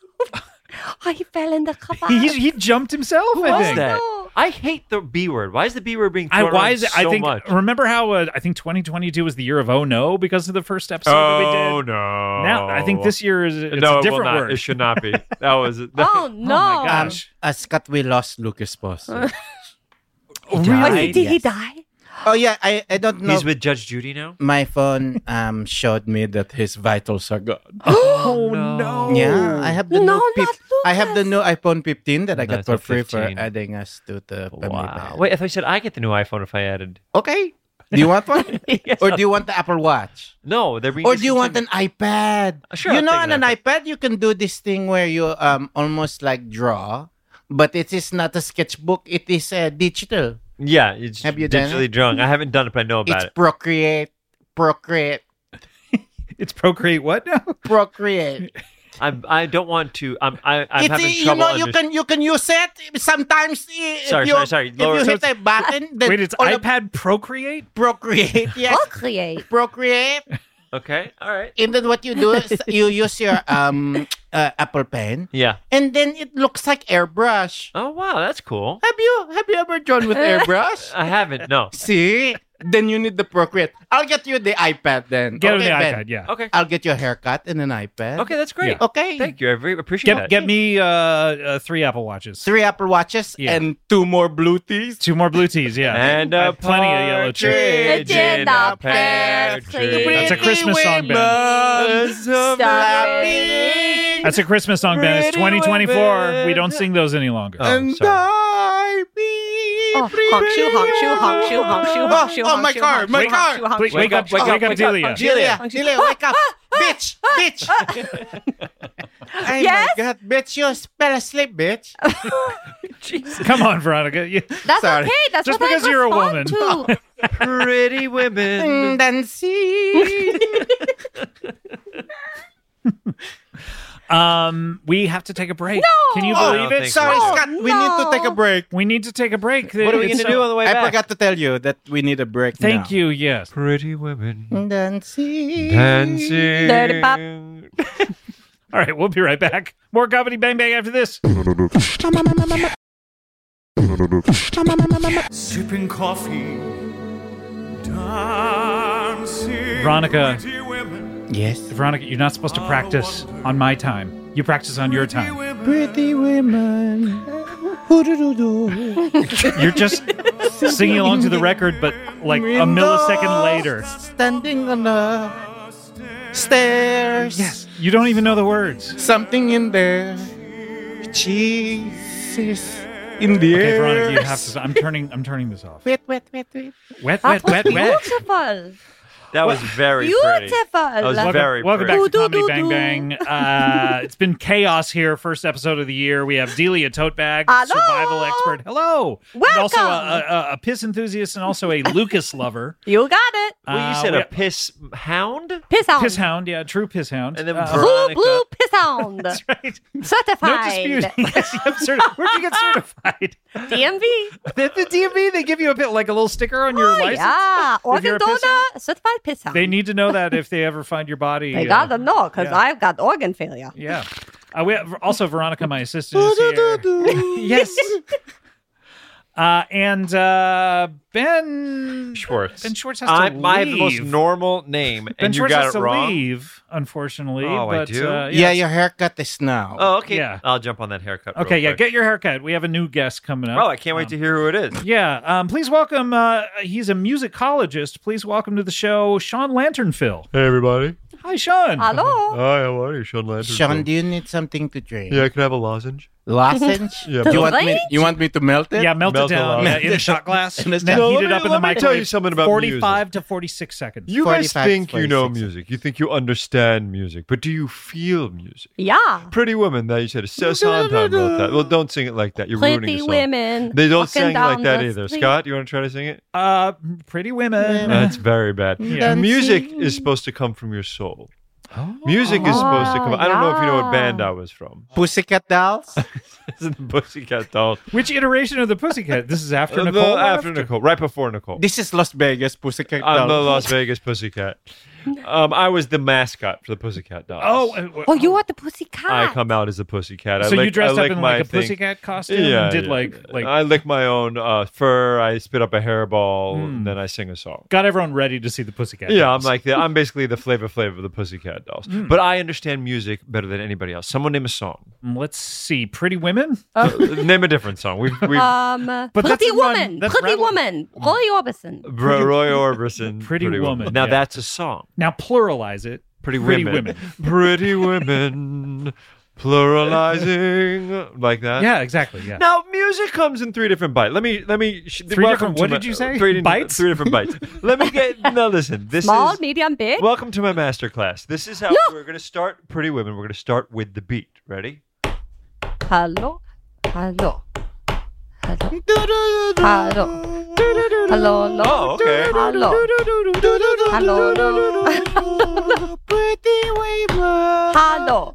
D: Oh, he fell in the crevasse.
B: He, he jumped himself.
C: Who
B: I
C: was
B: think.
C: that?
D: no.
C: I hate the B word. Why is the B word being
B: I,
C: thrown
B: why
C: around
B: is it?
C: so
B: I think.
C: much?
B: Remember how uh, I think twenty twenty-two was the year of oh no because of the first episode that we
C: Oh
B: did.
C: no!
B: Now I think this year is it's
C: no,
B: a
C: it will
B: different
C: not.
B: word.
C: It should not be. That was. That,
D: Oh no.
B: Oh my gosh!
A: Uh, Scott, we lost Lucas Foster.
D: Wait,
A: died?
D: did he
A: Yes.
D: die?
A: Oh yeah, I, I don't know.
C: He's with Judge Judy now.
A: My phone um showed me that his vitals are gone.
B: Oh
C: no.
A: Yeah, I have the
D: No,
A: new
D: not
A: fif- I have the
D: Lucas.
A: new iPhone fifteen that I got
C: That's
A: for
C: a
A: free for
C: fifteen.
A: adding us to the family
C: Wow.
A: band.
C: Wait, I thought you said I get the new iPhone if I added.
A: Okay. Do you want one?
C: Yes,
A: Or do you want the Apple Watch?
C: No, they're being.
A: Or do you want
C: discontinued.
A: an iPad?
C: Uh, sure,
A: you
C: I'll
A: know,
C: take
A: on
C: an
A: an iPad, you can do this thing where you um almost like draw, but it is not a sketchbook. It is uh, digital.
C: Yeah, it's
A: Have you done
C: digitally
A: it?
C: drunk. I haven't done it, but I know about
A: It's
C: it.
A: Procreate, Procreate,
B: It's Procreate what now?
A: Procreate.
C: I'm. I don't want to. I'm. I, I'm
A: It's,
C: having
A: you
C: trouble.
A: know, you
C: underst-
A: can you can use it sometimes. i- If
C: Sorry,
A: you,
C: sorry, sorry.
A: If
C: Lower-
A: you
C: so
A: hit a button, then
B: Wait, it's
A: all of-
B: iPad Procreate?
A: Procreate. Yes,
D: Procreate.
A: Procreate.
C: Okay. All right.
A: And then what you do is you use your um uh, Apple Pen,
C: Yeah.
A: and then it looks like airbrush.
C: Oh wow, that's cool.
A: Have you have you ever drawn with airbrush?
C: I haven't. No.
A: See, then you need the Procreate. I'll get you the iPad then.
B: Get
A: okay,
B: him the
A: Ben.
B: iPad, yeah.
C: Okay.
A: I'll get you a haircut and an iPad.
C: Okay, that's great.
B: Yeah.
A: Okay.
C: Thank you. I very appreciate
B: Get,
C: that.
B: get me uh, uh, three Apple Watches.
A: Three Apple Watches
B: Yeah.
A: and two more Bluetooths.
B: Two more blue teas, yeah.
C: And
B: I
C: a
B: have plenty of yellow chips.
C: partridge in a pear tree.
B: That's a Christmas song, Ben.
C: Stop
D: it.
B: That's a Christmas song, Ben. It's
C: Pretty
B: twenty twenty-four.
C: women.
B: We don't sing those any longer.
C: Oh,
A: and
C: sorry.
A: I be
D: Oh, honk shoe, honk shoe, honk shoe, honk shoe, honk shoe,
A: Oh,
D: honk
A: my
D: shoe,
A: car,
D: honk
A: my
D: shoe,
A: car.
D: honk shoe, honk
B: Wake,
D: shoe.
B: wake up, wake,
C: wake
B: up,
C: up,
B: Delia.
A: Julia,
D: Honk shoe.
A: Julia, wake up. Bitch, bitch. Oh
D: Yes?
A: my God, bitch, you fell asleep, bitch.
B: Come on, Veronica. You-
D: That's
A: Sorry.
D: okay. That's
B: Just
D: what
B: because
D: I
B: you're a
D: respond
B: woman.
D: to.
C: Pretty women.
A: Dancing.
B: um, we have to take a break.
D: No!
B: Can you
A: Oh,
B: believe it?
C: thanks,
A: Sorry,
D: No,
A: Scott, we need to take a
D: no.
A: break.
B: We need to take a break.
C: What are we
B: It's
C: going to do
B: so-
C: on the way
A: I
C: back?
A: forgot to tell you that we need a break
B: Thank
A: now.
B: you. Yes.
C: Pretty women.
A: Dancing.
C: Dancing.
D: Dirty pop.
B: All right, we'll be right back. More Comedy Bang Bang after this.
F: Sipping coffee, dancing.
B: Veronica.
F: pretty women,
A: Yes.
B: Veronica, you're not supposed to practice on my time. You practice on your time.
A: Pretty women. Hoo-doo-doo-doo.
B: You're just singing along to the record, but like a millisecond later.
A: Standing on the stairs.
B: Yes. You don't even know the words.
A: Something in there. Jesus in the
B: Okay,
A: air.
B: Veronica, you have to. I'm turning. I'm turning this off.
A: Wait, wait, wait, wait.
B: Wet, wet,
D: That was
B: wet, wet.
D: beautiful.
C: That was very pretty.
D: Beautiful.
C: That was
B: Welcome,
C: very
B: welcome
C: pretty.
B: back to Comedy
D: Do, do,
B: Bang
D: do.
B: Bang. Uh, it's been chaos here. First episode of the year. We have Delia Totebag,
D: Hello.
B: survival expert. Hello. And also a,
D: Welcome.
B: a, a piss enthusiast and also a Lucas lover.
D: You got it.
C: Well, you
B: Uh,
C: said
B: we-
C: a piss hound?
D: Piss hound.
B: Piss hound, yeah, true piss hound.
C: And then
B: Uh,
C: Ver-
D: Blue,
C: Veronica.
D: blue piss hound.
B: that's right. No
D: Certified.
B: disputing. Yes, you have certi- Where'd you get certified?
D: D M V.
B: the, the D M V, they give you a bit like a little sticker on your
D: Oh,
B: license.
D: yeah.
B: if you're
D: Organ
B: a piss
D: donor,
B: hound.
D: certified piss hound.
B: They need to know that if they ever find your body.
D: They
B: uh,
D: gotta know because
B: yeah.
D: I've got organ failure.
B: Yeah. Uh, we have also Veronica, my assistant, is here. Yes. Uh, and uh, Ben
C: Schwartz.
B: Ben Schwartz has to
C: I,
B: leave.
C: I have the most normal name,
B: Ben
C: and you
B: Schwartz
C: got
B: has
C: it
B: to
C: wrong.
B: leave, unfortunately.
C: Oh, I
B: but,
C: do?
B: Uh,
A: Yeah,
B: yes.
A: your haircut is now.
C: Oh, okay.
B: Yeah.
C: I'll jump on that haircut. real
B: Okay, yeah,
C: quick.
B: get your haircut. We have a new guest coming up.
C: Oh, I can't wait to hear who it is.
B: Yeah, um, please welcome. Uh, he's a musicologist. Please welcome to the show, Sean Lanternfill.
C: Hey, everybody.
B: Hi, Sean.
D: Hello.
C: Hi, how are you, Sean Lantern?
A: Sean, do you need something to drink?
C: Yeah, can I have a lozenge?
A: Lozenge?
C: Yeah,
A: Do you want me?
D: Lozenge?
A: You want me to melt it?
B: Yeah, melt,
C: Melt
B: it
C: a
B: down
C: lot.
B: yeah, in a shot glass,
A: In a
B: then
C: No,
B: heat
C: let
B: it
C: me-
B: up in
C: let
B: the
C: me tell you
B: microwave.
C: something about
B: forty-five to forty-six seconds.
C: You guys
A: forty-five,
C: think you know
A: forty-six.
C: music. You think you understand music, but do you feel music?
D: Yeah.
C: Pretty Woman, that you said, Sondheim wrote that. Well, don't sing it like that. You're ruining
D: Pretty
C: the song.
D: women.
C: They don't
D: walking
C: sing
D: down
C: like that
D: the
C: either.
D: street.
C: Scott, you want to try to sing it?
B: Uh, Pretty Women.
C: That's very bad.
B: Yeah.
C: Music is supposed to come from your soul. Music is supposed to come. I don't know if you know what band I was from.
A: Pussycat Dolls?
C: This is the Pussycat Dolls.
B: Which iteration of the Pussycat? This is after
C: Uh,
B: Nicole.
C: the-
B: or
C: after Nicole, right before Nicole.
A: This is Las Vegas Pussycat
C: I'm the
A: Dolls.
C: Las Vegas Pussycat. Um, I was the mascot for the Pussycat Dolls.
B: Oh, uh,
D: Oh, you are the pussycat.
C: I come out as a pussycat. I
B: so you
C: lick-
B: dressed
C: I
B: up
C: lick
B: in
C: my
B: like a
C: thing.
B: pussycat costume
C: Yeah,
B: and did
C: yeah.
B: like like
C: I lick my own uh, fur. I spit up a hairball,
B: Hmm.
C: and then I sing a song.
B: got everyone ready to see the Pussycat.
C: Yeah, I'm
B: Dolls.
C: like the, I'm basically the Flavor Flav of the Pussycat Dolls.
B: Hmm.
C: But I understand music better than anybody else. Someone name a song.
B: Let's see, Pretty Women.
C: Uh, name a different song. We we
D: Um,
B: But
D: Pretty
B: that's a run-
D: Woman.
B: that's
D: Pretty
B: rather-
D: Woman. Roy Orbison.
C: Roy, Roy Orbison.
B: Pretty Woman,
C: Now
B: yeah.
C: that's a song.
B: Now pluralize it.
C: Pretty,
B: Pretty
C: women.
B: Women.
C: Pretty women. Pluralizing like that.
B: Yeah, exactly. Yeah.
C: Now, music comes in three different bites. Let me, let me. Sh-
B: Three
C: welcome
B: different-
C: to
B: what
C: my-
B: did you say?
C: Three,
B: Bites?
C: Three different bites. Let me get. Now, listen. This
D: Small,
C: is.
D: medium, big.
C: Welcome to my master class. This is how
D: Yeah.
C: we're going to start Pretty Women. We're going to start with the beat. Ready?
D: Hello. Hello. Hello. Hello. Hello. Hello.
C: Oh, okay.
D: Hello. Hello. Hello.
A: Pretty women.
D: Hello.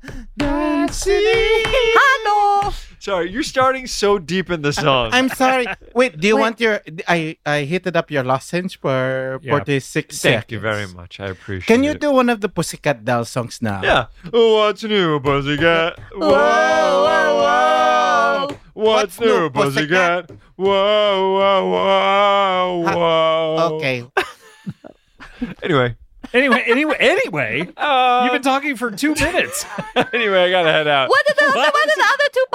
D: Hello.
C: Sorry, you're starting so deep in the song.
A: I'm sorry. Wait, do you
D: Wait.
A: want your... I, I heated up your lozenge for
B: Yeah.
A: forty-six
C: Thank
A: seconds.
C: you very much. I appreciate
A: Can you
C: it.
A: do one of the Pussycat Dolls songs now?
C: Yeah. What's new, pussycat? Whoa, whoa, whoa. What's,
A: What's
C: new,
A: new,
C: pussycat? Whoa, whoa, whoa, whoa.
A: Okay.
C: Anyway.
B: Anyway, anyway, anyway,
C: Uh,
B: you've been talking for two minutes.
C: anyway, I gotta head out.
D: What are the other, what are the other two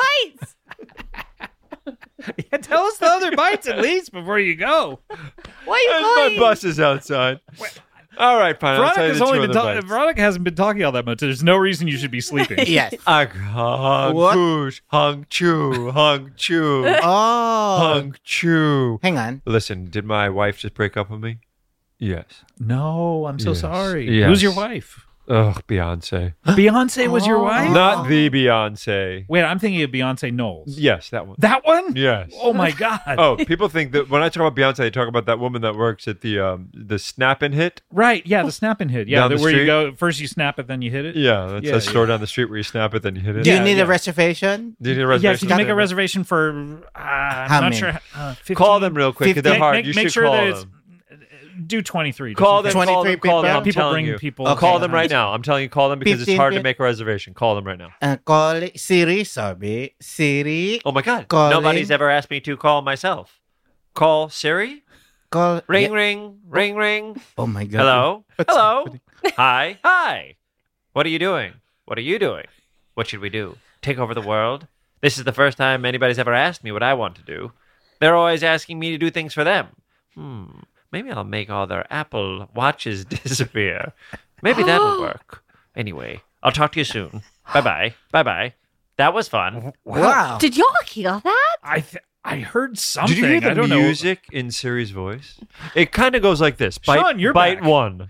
D: bites?
B: Yeah, tell us the other bites at least before you go.
D: Where are you
C: And
D: going?
C: my bus is outside. All right, fine. I'll tell you
B: Veronica's
C: the two
B: only been
C: other
B: talking.
C: bites.
B: Veronica hasn't been talking all that much. There's no reason you should be sleeping.
A: Yes.
C: Ag hung
A: What?
C: poosh, hung chew, hung chew,
A: Oh.
C: hung chew.
A: Hang on.
C: Listen, did my wife just break up with me? Yes.
B: No, I'm so
C: Yes.
B: sorry.
C: Yes.
B: Who's your wife?
C: Ugh, Beyonce.
B: Beyonce was your wife?
C: Not the Beyonce.
B: Wait, I'm thinking of Beyonce Knowles.
C: Yes, that one.
B: That one?
C: Yes.
B: Oh my God.
C: Oh, people think that when I talk about Beyonce, they talk about that woman that works at the um the Snap and Hit.
B: Right. Yeah, the snap and hit. Yeah,
C: Down
B: the,
C: the
B: where you
C: street?
B: go first, you snap it, then you hit it.
C: Yeah, that's
B: Yeah,
C: a store
B: yeah.
C: down the street where you snap it, then you hit it.
A: Do
B: Yeah,
A: you need
B: yeah.
A: a reservation?
C: Do you need a
B: Yes,
C: reservation?
B: you can make a reservation for. Uh, I'm
A: How
B: not
A: many?
B: sure. Uh, fifteen?
C: Call them real quick. 'cause They're
A: fifty?
C: hard.
B: Make,
C: you
B: make
C: should
B: sure
C: call
B: that it's.
C: them.
B: Do twenty-three. just
C: Call
B: in
C: them.
B: case.
C: Call them.
A: twenty-three
C: Call them.
A: people?
C: I'm
B: People
C: telling
B: bring
C: you.
B: people.
A: Okay.
C: Call them right now. I'm telling you, call them because it's
A: fifteen
C: hard to
A: bit-
C: make a reservation. Call them right now.
A: Uh, call it Siri, sabi. Siri.
C: Oh my God!
A: Calling.
C: Nobody's ever asked me to call myself. Call Siri.
A: Call.
C: Ring,
A: Yeah.
C: ring, ring, ring.
A: Oh my God.
C: Hello.
A: What's
C: Hello.
A: happening?
C: Hi. Hi. What are you doing? What are you doing? What should we do? Take over the world? This is the first time anybody's ever asked me what I want to do. They're always asking me to do things for them. Hmm. Maybe I'll make all their Apple Watches disappear. Maybe that'll work. Anyway, I'll talk to you soon. Bye bye. Bye bye. That was fun.
A: Wow.
D: Did y'all hear that?
B: I th- I heard something.
C: Did you hear the
B: I don't
C: music in Siri's voice? It kind of goes like this. Bite,
B: Sean, you're
C: bite
B: back.
C: one.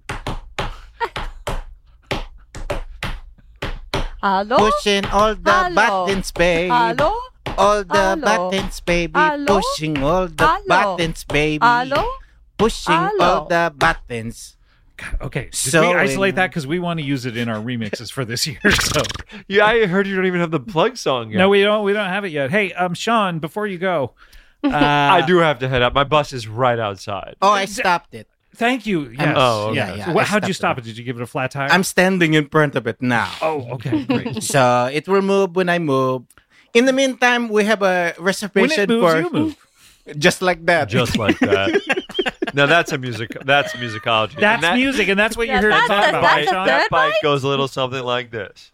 D: Hello?
A: Pushing all the
D: Hello?
A: buttons, babe.
D: Hello?
A: All the
D: Hello?
A: buttons, baby.
D: Hello?
A: Pushing all the
D: Hello?
A: buttons, baby.
D: Hello?
A: Pushing
D: Hello?
A: all the buttons.
B: know. Okay, did
A: So
B: we isolate
A: in-
B: that because we want to use it in our remixes for this year? So
C: Yeah, I heard you don't even have the plug song yet.
B: no, we don't. We don't have it yet. Hey, um, Sean, before you go, uh,
C: I do have to head out. My bus is right outside.
A: Oh, I stopped it.
B: Thank you. Yes.
C: Oh, okay.
A: Yeah, yeah,
B: So what-
A: I
B: how'd you
A: stopped
B: stop it? Did you give it a flat tire?
A: I'm standing in front of it now.
B: Oh, okay, great.
A: So it will move when I move. In the meantime, we have a
B: When
A: reservation
B: it moves,
A: for
B: you move.
A: just like that.
C: Just like that. Now that's a music. That's musicology.
B: That's
C: And that,
B: music, and that's what
D: Yeah,
B: you're here to
D: that's
B: talk
D: the-
B: about,
D: that's
B: right,
D: the
B: Sean?
D: third
C: That bite
D: bite?
C: goes a little something like this.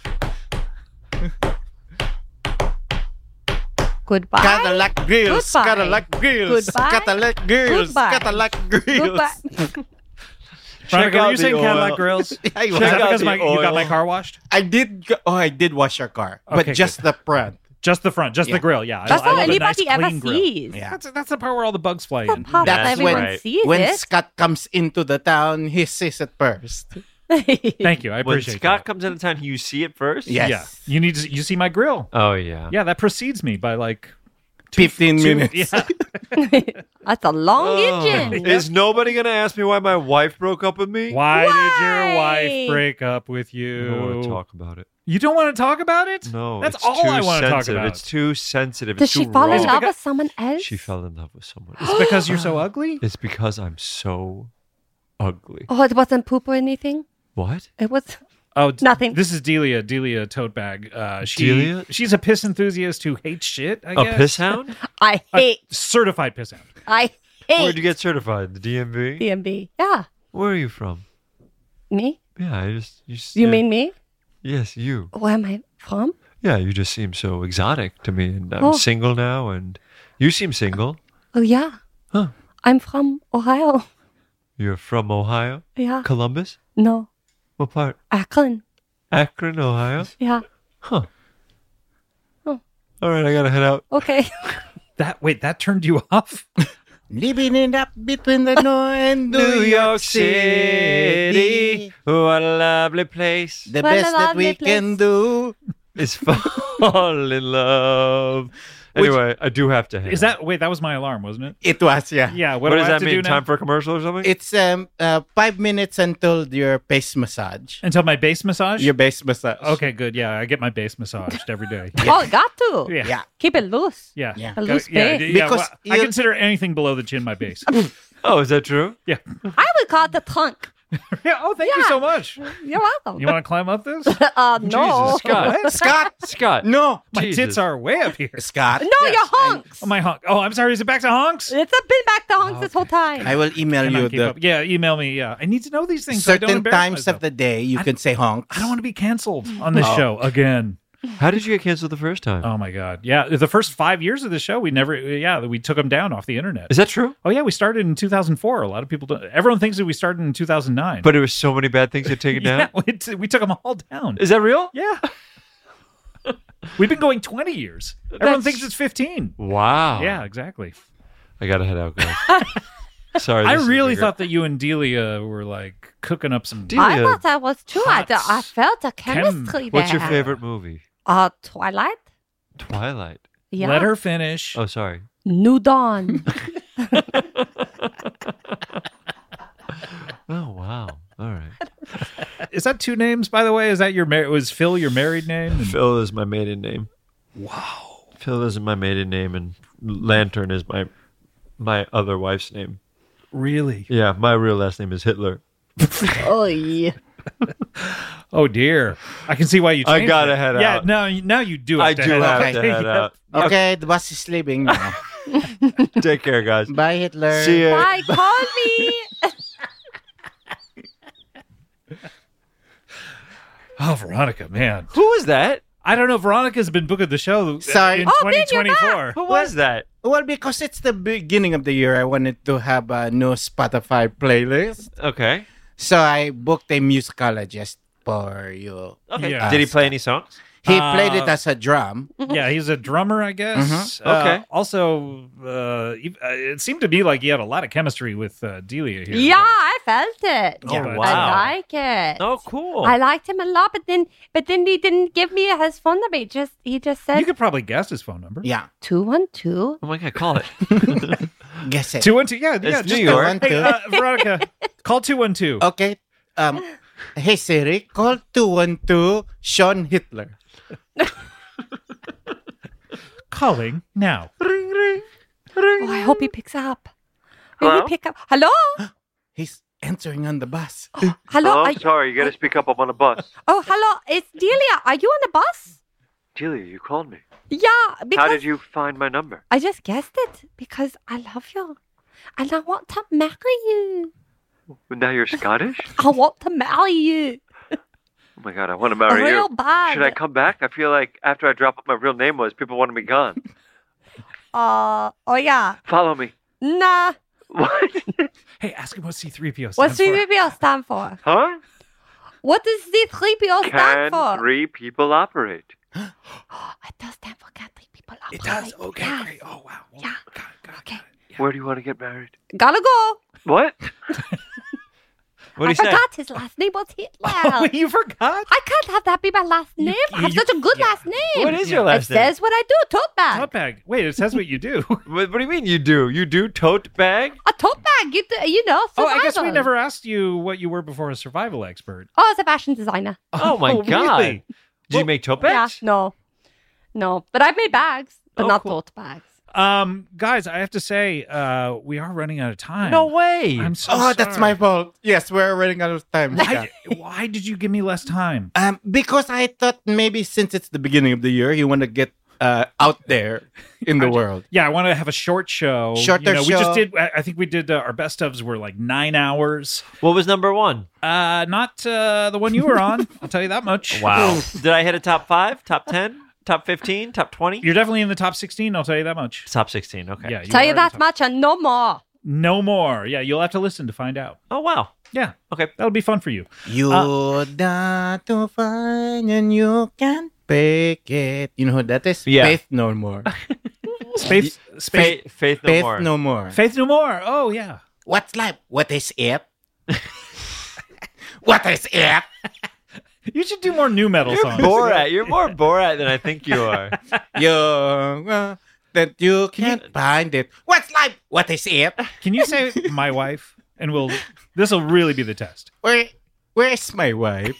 D: Goodbye.
A: Cadillac grills,
D: Goodbye.
A: Cadillac grills,
D: Goodbye.
A: Cadillac grills,
D: Goodbye.
A: Cadillac grills.
D: Goodbye.
B: Veronica,
C: out
B: were you
C: the
B: saying
C: oil.
B: Cadillac grills?
A: I,
B: Is
A: was-
B: that
C: Check out
B: because
C: the
B: my, you got my
C: oil.
B: car washed?
A: I did. Go, oh, I did wash your car,
B: Okay,
A: but just the front.
B: Just the front, just
A: Yeah.
B: the grill. Yeah, I-
D: That's
B: I
D: all
B: love a nice,
D: anybody ever
B: clean grill.
D: sees.
A: Yeah.
B: That's that's the part where all the bugs fly
D: The
B: in.
D: part that
A: That's
D: everyone
A: when-
D: sees
A: When
D: it.
A: Scott comes into the town, he sees it first.
B: Thank you, I
C: When
B: appreciate
C: Scott
B: that.
C: comes into town, you see it first.
A: Yes.
B: Yeah, you need to. You see my grill?
C: Oh yeah.
B: Yeah, that precedes me by like
A: Fifteen
B: two-
A: minutes.
B: Yeah.
D: That's a long
C: Oh.
D: engine.
C: Is nobody gonna ask me why my wife broke up with me?
B: Why, did your
D: Why?
B: wife break up with you?
C: I don't want to talk about it.
B: You don't want to talk about it?
C: No,
B: that's
C: it's
B: all
C: too
B: I want to talk
C: sensitive.
B: about.
C: It's too sensitive.
D: Does
C: it's
D: she
C: too
D: fall in
C: raw.
D: love
B: because-
D: with someone else?
C: She fell in love with someone.
B: It's because you're so ugly.
C: It's because I'm so ugly.
D: Oh, it wasn't poop or anything?
C: What?
D: It was...
B: Oh, d-
D: Nothing.
B: This is Delia. Delia Tote Bag. Uh, she,
C: Delia?
B: She's a piss enthusiast who hates shit. I
C: A
B: guess.
C: piss hound?
D: I
B: A
D: hate...
B: certified piss hound.
D: I hate...
C: Where'd you get certified? The D M V?
D: D M V. Yeah.
C: Where are you from?
D: Me?
C: Yeah, I just. You, s-
D: You
C: yeah.
D: mean me?
C: Yes, you.
D: Where am I from?
C: Yeah, you just seem so exotic to me, and I'm
D: Oh.
C: single now, and you seem single.
D: Oh, yeah.
C: Huh?
D: I'm from Ohio.
C: You're from Ohio,
D: Yeah.
C: Columbus.
D: No.
C: What part?
D: Akron.
C: Akron, Ohio.
D: Yeah.
C: Huh.
D: Oh.
C: All right, I gotta head out.
D: Okay.
B: That wait, that turned you off?
A: Living it up between the North and New, York City.
C: what a lovely place.
A: The
D: What a
A: best that we
D: lovely
A: can do.
C: Is fall in love. Anyway, I do have to head.
B: Is
C: out.
B: that wait? That was my alarm, wasn't it?
A: It was, yeah.
B: Yeah. What,
C: What,
B: do
C: does
B: I have
C: that
B: to
C: mean?
B: do now?
C: Time for a commercial or something?
A: It's um uh, five minutes until your base massage.
B: Until my base massage.
A: Your base massage.
B: Okay, good. Yeah, I get my base massaged every day.
D: Oh, got to.
B: Yeah.
A: Yeah.
D: Keep it loose.
B: Yeah.
A: Yeah.
D: A
B: Go-
D: loose
B: yeah,
D: base.
B: yeah,
A: Because
B: well, I
A: you-
B: consider anything below the chin my base.
C: oh, is that true?
B: Yeah.
D: I would call it the trunk.
B: Yeah. Oh, thank you
D: Yeah.
B: so much.
D: You're welcome.
B: You want to climb up this?
D: uh, no.
C: Jesus, Scott.
A: Scott!
C: Scott.
A: No!
B: My
C: Jesus.
B: tits are way up here.
A: Scott,
D: No,
B: Yes,
D: you're honks.
B: Oh, my honk. Oh, I'm sorry. Is it back to honks?
D: It's a been back to honks this whole time.
A: I will email
B: Can I
A: you
B: keep
A: the
B: up? Yeah, email me. Yeah, I need to know these things. so I don't
A: certain
B: embarrass
A: times
B: myself.
A: of the day you
B: I-
A: can say honks.
B: I don't want to be canceled on this
A: Oh.
B: show again.
C: How did you get canceled the first time?
B: Oh my god. Yeah, the first five years of the show, we never. Yeah, we took them down off the internet.
C: Is that true?
B: Oh yeah, we started in two thousand four. A lot of people don't. Everyone thinks that we started in two thousand nine.
C: But it was so many bad things to take it down.
B: yeah, we, t- we took them all down.
C: Is that real?
B: Yeah. We've been going twenty years. Everyone
C: That's-
B: thinks it's fifteen.
C: Wow.
B: Yeah, exactly.
C: I gotta head out, guys. Sorry.
B: I
C: this is
B: really
C: bigger.
B: thought that you and Delia were like cooking up some.
C: Delia,
D: I thought that was true. I,
B: Hot
D: I felt the chemistry there.
C: What's your favorite movie?
D: Uh, Twilight?
C: Twilight.
D: Yeah.
B: Let her finish.
C: Oh, sorry.
D: New Dawn.
C: Oh, wow. All right.
B: Is that two names, by the way? Is that your mar- was Phil your married name? And-
C: Phil is my maiden name. Wow. Phil is my maiden name, and Lantern is my my other wife's name.
B: really?
C: Yeah, my real last name is Hitler.
D: oh, yeah.
B: Oh dear. I can see why you.
C: I
B: changed
C: gotta
B: it.
C: head
B: Yeah.
C: out.
B: No. Now you do. Have
C: I
B: to
C: do
B: head
C: have
B: out.
C: to head
B: Yep.
C: out.
A: Okay, the bus is leaving now.
C: Take care, guys.
A: Bye, Hitler.
C: See ya.
D: Bye, call me.
B: Oh, Veronica, man.
C: Who was that?
B: I don't know. Veronica's been booking the show.
A: Sorry.
B: In
D: Oh,
B: twenty
D: Ben, you're back.
B: twenty-four.
C: Who was that?
A: Well, because it's the beginning of the year, I wanted to have a new Spotify playlist.
C: Okay.
A: So I booked a musicologist for you.
C: Okay.
B: Yeah.
C: Did he play any songs?
G: He
B: Uh,
G: played it as a drum.
B: Yeah, he's a drummer, I guess.
G: Mhm.
B: Uh,
C: Okay.
B: also, uh, he- uh, it seemed to be like he had a lot of chemistry with uh, Delia here.
D: Yeah, I felt it.
B: Oh,
C: wow.
D: I like it.
C: Oh, cool.
D: I liked him a lot, but then but then he didn't give me his phone number. He just he just said
B: You could probably guess his phone number.
G: Yeah.
D: two one two.
C: oh my God, call it.
G: Guess it.
B: two one two. Yeah, yeah.
C: It's
B: Just
C: New York.
B: Hey, uh, Veronica, call two one two.
G: Okay. Um, hey Siri, call two one two Sean Hitler.
B: Calling now.
C: Ring, ring,
D: Oh, I hope he picks up. Will
E: Hello?
D: he pick up? Hello?
G: He's entering on the bus.
D: Hello?
E: Hello,
D: Are
E: I'm
D: you-
E: sorry. You got to speak up. I'm on a bus.
D: Oh, hello. It's Delia. Are you on the bus?
E: Delia, you called me.
D: Yeah, because
E: How did you find my number?
D: I just guessed it because I love you. And I want to marry you.
E: Now you're Scottish?
D: I want to marry you.
E: Oh my God, I want to marry
D: Real
E: you.
D: bad.
E: Should I come back? I feel like after I drop what my real name was, people want me gone.
D: Uh, oh, yeah.
E: Follow me.
D: Nah.
E: What?
B: Hey, ask him what C three P O
D: What's
B: stands for.
D: C three P O stand for?
E: Huh?
D: What does C three P O stand
E: Can
D: for?
E: three people operate?
D: Oh, it does stand for can three people
B: It
D: operate.
B: does. Okay,
D: Yes.
B: great. Oh, wow. Well,
D: Yeah.
B: Got it, got it,
D: Okay.
B: got it.
E: Where do you want to get married?
D: Gotta go.
E: What?
C: What do
D: I
C: you say?
D: forgot his last name was Hitler.
B: Oh, you forgot?
D: I can't have that be my last name. I have
B: you-
D: such a good
B: yeah.
D: last name.
C: What is your
D: It
C: last name?
D: says what I do. Tote bag.
B: Tote bag. Wait, it says what you do.
C: What, what do you mean you do? You do tote bag?
D: A tote bag. You, do, you know,
B: Oh, I guess we
D: survival.
B: never asked you what you were before a survival expert.
D: Oh, as a fashion designer.
C: Oh my God.
B: really?
C: Did you make tote bags?
D: Yeah, no. No. But I've made bags, but
C: Oh,
D: not
C: cool.
D: tote bags.
B: Um, guys, I have to say, uh, we are running out of time.
C: No way.
B: I'm so
G: Oh, that's
B: sorry.
G: my fault. Yes, we're running out of time.
B: Why, why did you give me less time?
G: Um, because I thought maybe since it's the beginning of the year, you want to get uh, out there in the world.
B: Yeah, I want to have a short show.
G: Shorter
B: you know, We just
G: show.
B: did. I I think we did. Uh, our best ofs were like nine hours.
C: What was number one?
B: Uh, not uh, the one you were on. I'll tell you that much.
C: Wow. Did I hit a top five, top ten, top fifteen, top twenty?
B: You're definitely in the top sixteen. I'll tell you that much.
C: Top sixteen. Okay.
B: Yeah.
D: Tell
B: are
D: you
B: in the
D: that
B: top-
D: much and no more.
B: No more. Yeah, you'll have to listen to find out.
C: Oh, wow.
B: Yeah.
C: Okay.
B: That'll be fun for you.
G: You got to find and you can't fake it. You know who that is?
C: Yeah.
G: Faith No More.
B: Space. Space.
C: Faith, faith no
G: Faith
C: more.
G: No More.
B: Faith No More. Oh yeah.
G: What's life? What is it? What is it?
B: You should do more new metal
C: You're
B: songs.
C: Borat. You're more Borat than I think you are.
G: You uh, that you can't find it. What's life? What is it?
B: Can you say my wife? And we'll. This will really be the test.
G: Where where is my wife?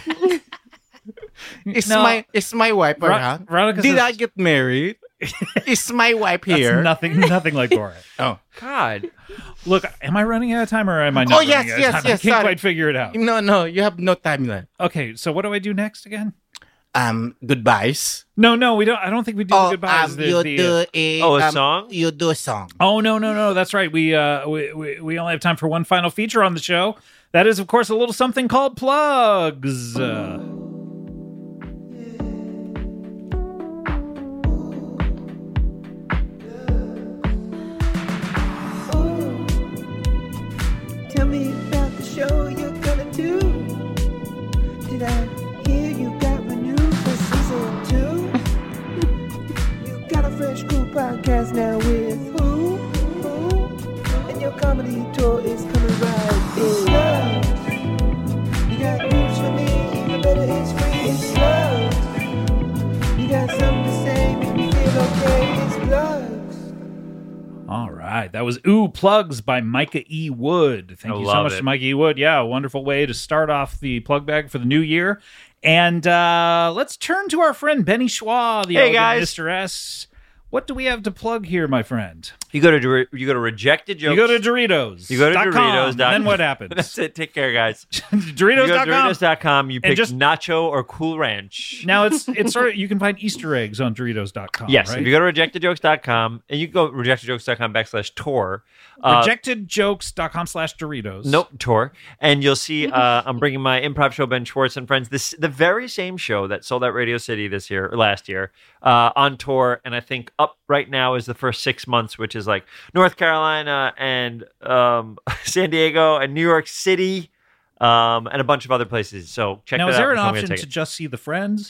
G: is
B: No.
G: my is my wife
B: Ver-
G: around?
B: Veronica
G: Did
B: says-
G: I get married? Is my wife
B: That's
G: here?
B: nothing. Nothing like Borat.
G: Oh.
C: God.
B: Look, am I running out of time or am I not?
G: Oh, yes,
B: running out of
G: yes,
B: time?
G: yes,
B: I can't
G: sorry.
B: quite figure it out.
G: No, no, you have no time left.
B: Okay, so what do I do next again?
G: Um, goodbyes.
B: No, no, we don't. I don't think we do the goodbyes.
G: um,
B: The-
G: you
B: the,
G: do
B: uh,
G: a
C: Oh, a
G: um,
C: song?
G: You do a song.
B: Oh no, no, no! That's right. We uh, we, we we only have time for one final feature on the show. That is, of course, a little something called plugs. Uh,
H: Tell me about the show you're gonna do. Did I hear you got renewed for season two? You got a fresh, cool podcast now with who? Who? And your comedy tour is coming right in. Slugs. You got news for me, even better, it's free. It's Slugs. You got something to say, make me feel okay. It's Slugs.
B: all right, that was Ooh Plugs by Micah E. Wood. Thank
C: I
B: you so
C: love
B: much
C: it.
B: to Micah E. Wood. Yeah, a wonderful way to start off the plug bag for the new year. And uh, let's turn to our friend Benny Schwa, the
C: Hey,
B: elegant
C: guys.
B: Mister S. What do we have to plug here, my friend?
C: You go to Dor- you go to rejected jokes.
B: You go to Doritos.
C: You go to
B: dot com,
C: Doritos.
B: and then what happens?
C: That's it. Take care, guys.
B: Doritos
C: You go
B: dot
C: to
B: com.
C: Doritos dot com. You
B: And
C: pick
B: just-
C: Nacho or Cool Ranch.
B: Now it's it's sort of you can find Easter eggs on Doritos dot com.
C: Yes,
B: right?
C: if you go to rejected jokes dot com and you go rejected jokes dot com backslash tour. Uh,
B: rejected jokes dot com slash Doritos.
C: Nope, tour. And you'll see uh, I'm bringing my improv show, Ben Schwartz and Friends, this the very same show that sold out Radio City this year, or last year, uh, on tour. And I think up right now is the first six months, which is like North Carolina and um, San Diego and New York City um, and a bunch of other places. So check
B: Now
C: that
B: is
C: out.
B: there an
C: and tell me
B: option
C: take
B: to
C: it.
B: just see the friends?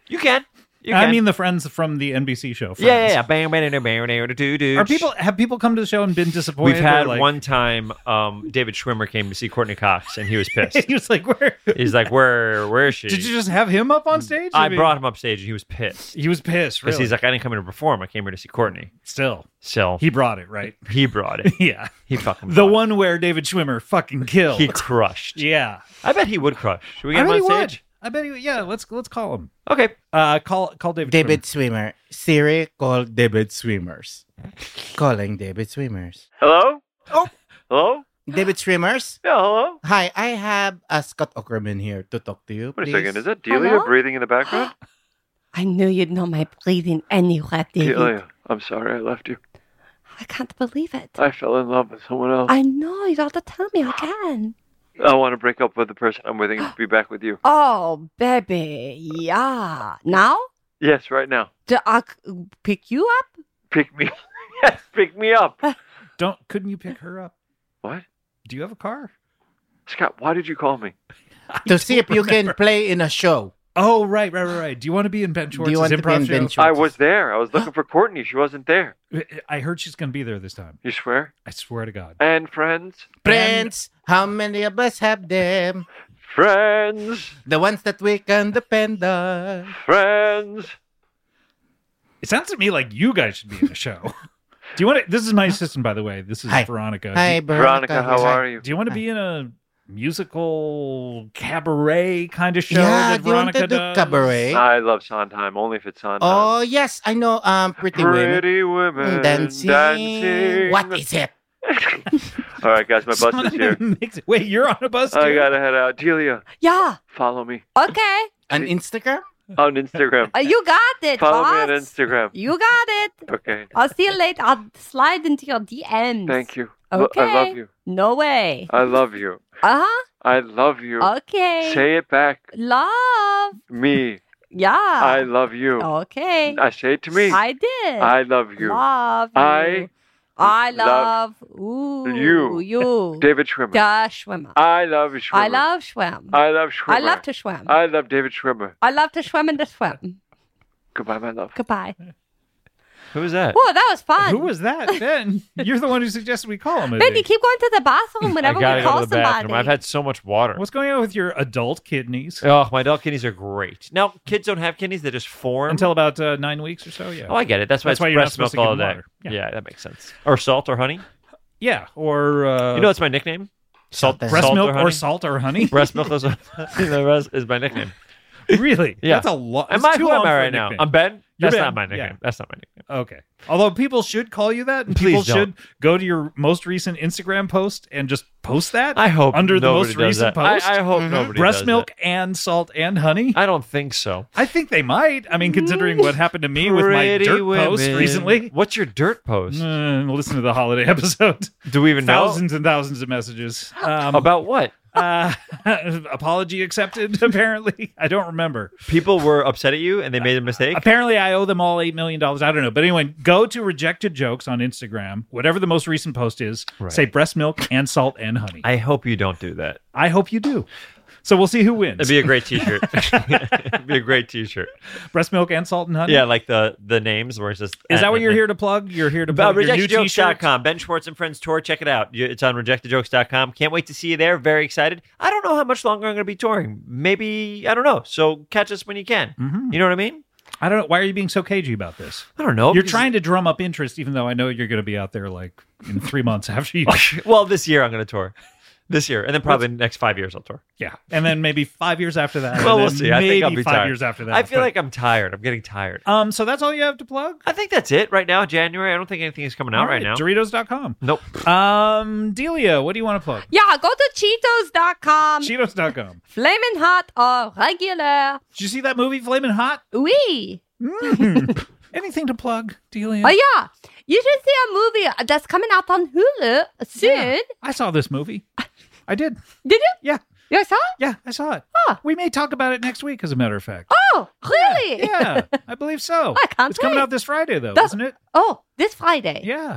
C: You can. You
B: I
C: can.
B: mean the friends from the N B C show. Friends.
C: yeah, yeah, yeah. Bang, bang, bang, bang, bang, do, do.
B: Are people have people come to the show and been disappointed?
C: We've had
B: or like,
C: one time. Um, David Schwimmer came to see Courtney Cox, and he was pissed.
B: he was like, "Where
C: He's like, "Where, where is she?"
B: did you just have him up on stage?"
C: I
B: mean,
C: brought him upstage, and he was pissed
B: He was pissed.
C: because
B: Really.
C: he's like, "I didn't come here to perform. I came here to see Courtney."
B: Still,
C: So
B: he brought it right.
C: he brought it.
B: Yeah,
C: He fucking
B: the
C: brought it.
B: one where David Schwimmer fucking killed.
C: he crushed.
B: yeah,
C: I bet he would crush. Should we get
B: I
C: him
B: bet
C: on
B: he would.
C: stage?
B: I bet he. would. Yeah, let's let's call him.
C: Okay.
B: Uh, call call David.
G: David
B: Schwimmer.
G: Swimmer. Siri, call David Swimmers. Calling David Swimmers.
E: Hello?
G: Oh.
E: Hello?
G: David Swimmers?
E: Yeah, hello?
G: Hi, I have uh, Scott Ackerman here to talk to you.
E: Wait a
G: please.
E: second. Is that Delia
D: Hello?
E: breathing in the background?
D: I knew you'd know my breathing anywhere, David.
E: Delia, I'm sorry I left you.
D: I can't believe it.
E: I fell in love with someone else.
D: I know, you got to tell me again.
E: I want to break up with the person I'm with and be back with you.
D: Oh, baby, yeah. Now?
E: Yes, right now.
D: Do I c- pick you up?
E: Pick me. Yes, pick me up.
B: Don't couldn't you pick her up?
E: What?
B: Do you have a car?
E: Scott, why did you call me?
G: To see if you can play in a show.
B: Oh, right, right, right, right. Do you want to be in Ben
G: Do you
B: Schwartz's
G: want to be
B: improv
G: in
B: show?
G: Ben
E: I
G: Schwartz's?
E: was there. I was looking for Courtney. She wasn't there.
B: I heard she's going to be there this time.
E: You swear?
B: I swear to God.
E: And friends?
G: Friends, how many of us have them?
E: Friends?
G: The ones that we can depend on.
E: Friends?
B: It sounds to me like you guys should be in a show. Do you want to? This is my assistant, by the way. This is
G: Hi.
B: Veronica.
G: Hi,
E: Veronica, how
G: Hi.
E: are you?
B: Do you want to be in a musical cabaret kind of show
G: Yeah,
B: that
G: do you want
B: Veronica
G: to do
B: does?
G: cabaret?
E: I love Sondheim, only if it's Sondheim.
G: Oh, yes, I know. Um, Pretty Women.
E: Pretty women
G: Dancing.
E: dancing.
G: What is it?
E: All right, guys, my bus is here.
B: Makes- Wait, you're on a bus too?
E: I gotta head out. Delia,
D: Yeah.
E: follow me
D: Okay.
G: On Instagram?
E: on Instagram.
D: Uh, you got it,
E: Follow me
D: boss.
E: on Instagram.
D: You got it.
E: Okay.
D: I'll see you later. I'll slide into your D Ms.
E: Thank you. Lo-
D: Okay.
E: I love you.
D: No way.
E: I love you.
D: Uh huh.
E: I love you.
D: Okay.
E: Say it back.
D: Love.
E: Me.
D: Yeah.
E: I love you.
D: Okay.
E: I say it to me.
D: I did.
E: I love you.
D: Love you.
E: I
D: I
E: love
D: love ooh,
E: you.
D: You.
E: David Schwimmer.
D: Da Schwimmer.
E: I love Schwimmer.
D: I love swim.
E: I love Schwimmer.
D: I love to swim.
E: I love David Schwimmer.
D: I love to swim and to swim.
E: Goodbye, my love.
D: Goodbye.
C: Who was that?
D: Whoa, that was fun.
B: Who was that? Ben, you're the one who suggested we call him. I
D: Baby,
B: think.
D: keep going to the bathroom
C: I
D: whenever
C: gotta
D: we
C: go
D: call
C: to the bathroom.
D: somebody.
C: I've had so much water.
B: What's going on with your adult kidneys?
C: Oh, my adult kidneys are great. Now, kids don't have kidneys; they just form.
B: Until about uh, nine weeks or so, yeah.
C: oh, I get it. That's why
B: That's
C: it's
B: why you're not
C: breast milk
B: supposed to
C: all
B: give
C: day.
B: them
C: Yeah.
B: water. Yeah.
C: that makes sense. Or salt or honey.
B: Yeah, or uh,
C: you know, it's my nickname. Salt,
G: Breast
B: breast
C: salt
B: milk
C: or,
B: or,
C: honey?
B: salt or honey.
C: Breast milk is, the rest is my nickname.
B: Really?
C: Yeah.
B: That's a lot.
C: Am I who am I right now? I'm Ben.
B: You're
C: That's
B: Ben,
C: not my
B: yeah.
C: nickname. That's not my nickname.
B: Okay. Although people should call you that, and
C: Please
B: people
C: don't.
B: should go to your most recent Instagram post and just post that.
C: I hope
B: under the
C: nobody
B: most
C: does
B: recent
C: that.
B: post.
C: I, I hope
G: Mhm.
C: nobody
B: breast
C: does
B: milk
C: that.
B: and salt and honey.
C: I don't think so.
B: I think they might. I mean, considering what happened to me with my
C: Pretty
B: dirt post
C: women.
B: recently.
C: What's your dirt post?
B: Uh, listen to the holiday episode.
C: Do we even
B: Thousands and thousands of messages. Um,
C: know about what?
B: uh, apology accepted. Apparently, I don't remember.
C: People were upset at you and they made a mistake.
B: Apparently, I owe them all eight million dollars. I don't know. But anyway, go to Rejected Jokes on Instagram, whatever the most recent post is,
C: Right.
B: say breast milk and salt and honey. I,
C: I hope you don't do that.
B: hope you do. So we'll see who wins.
C: It'd be a great T-shirt. It'd be a great T-shirt.
B: breast milk and salt and honey?
C: Yeah, like the the names where it's just.
B: Is that what you're here to plug? You're here to
C: About
B: plug your new
C: rejected jokes dot
B: t-shirt?
C: com. Ben Schwartz and Friends Tour. Check it out. You- It's on rejected jokes dot com. Can't wait to see you there. Very excited. I don't know how much longer I'm going to be touring. Maybe, I don't know. So catch us when you can.
B: Mhm.
C: You know what I mean?
B: I don't know. Why are you being so cagey about this?
C: I don't know.
B: You're
C: because-
B: trying to drum up interest, even though I know you're going to be out there like in three months after you.
C: Well, this year I'm going to tour. This year. And then probably the next five years I'll tour.
B: Yeah, and then maybe five years after that.
C: Well,
B: and
C: we'll
B: then
C: see. I
B: Maybe
C: think I'll be
B: five
C: tired.
B: years after that.
C: I feel
B: but-
C: like I'm tired. I'm getting tired.
B: Um. So that's all you have to plug.
C: I think that's it right now. January. I don't think anything is coming out
B: All
C: right now.
B: Doritos dot com.
C: Nope.
B: Um, Delia, what do you want to plug?
D: Yeah, go to Cheetos dot com.
B: Cheetos dot com.
D: Flamin' hot or regular.
B: Did you see that movie, Flamin' Hot?
D: Oui.
B: Mm. Anything to plug, Delia?
D: Oh, yeah. You should see a movie that's coming out on Hulu soon.
B: Yeah, I saw this movie. I did.
D: Did you?
B: Yeah.
D: You saw it?
B: Yeah, I saw it.
D: Oh.
B: We may talk about it next week, as a matter of fact.
D: Oh, really?
B: Yeah, I believe so.
D: I can't
B: It's coming
D: wait.
B: out this Friday, though,
D: That's-
B: isn't it?
D: Oh, this Friday.
B: Yeah.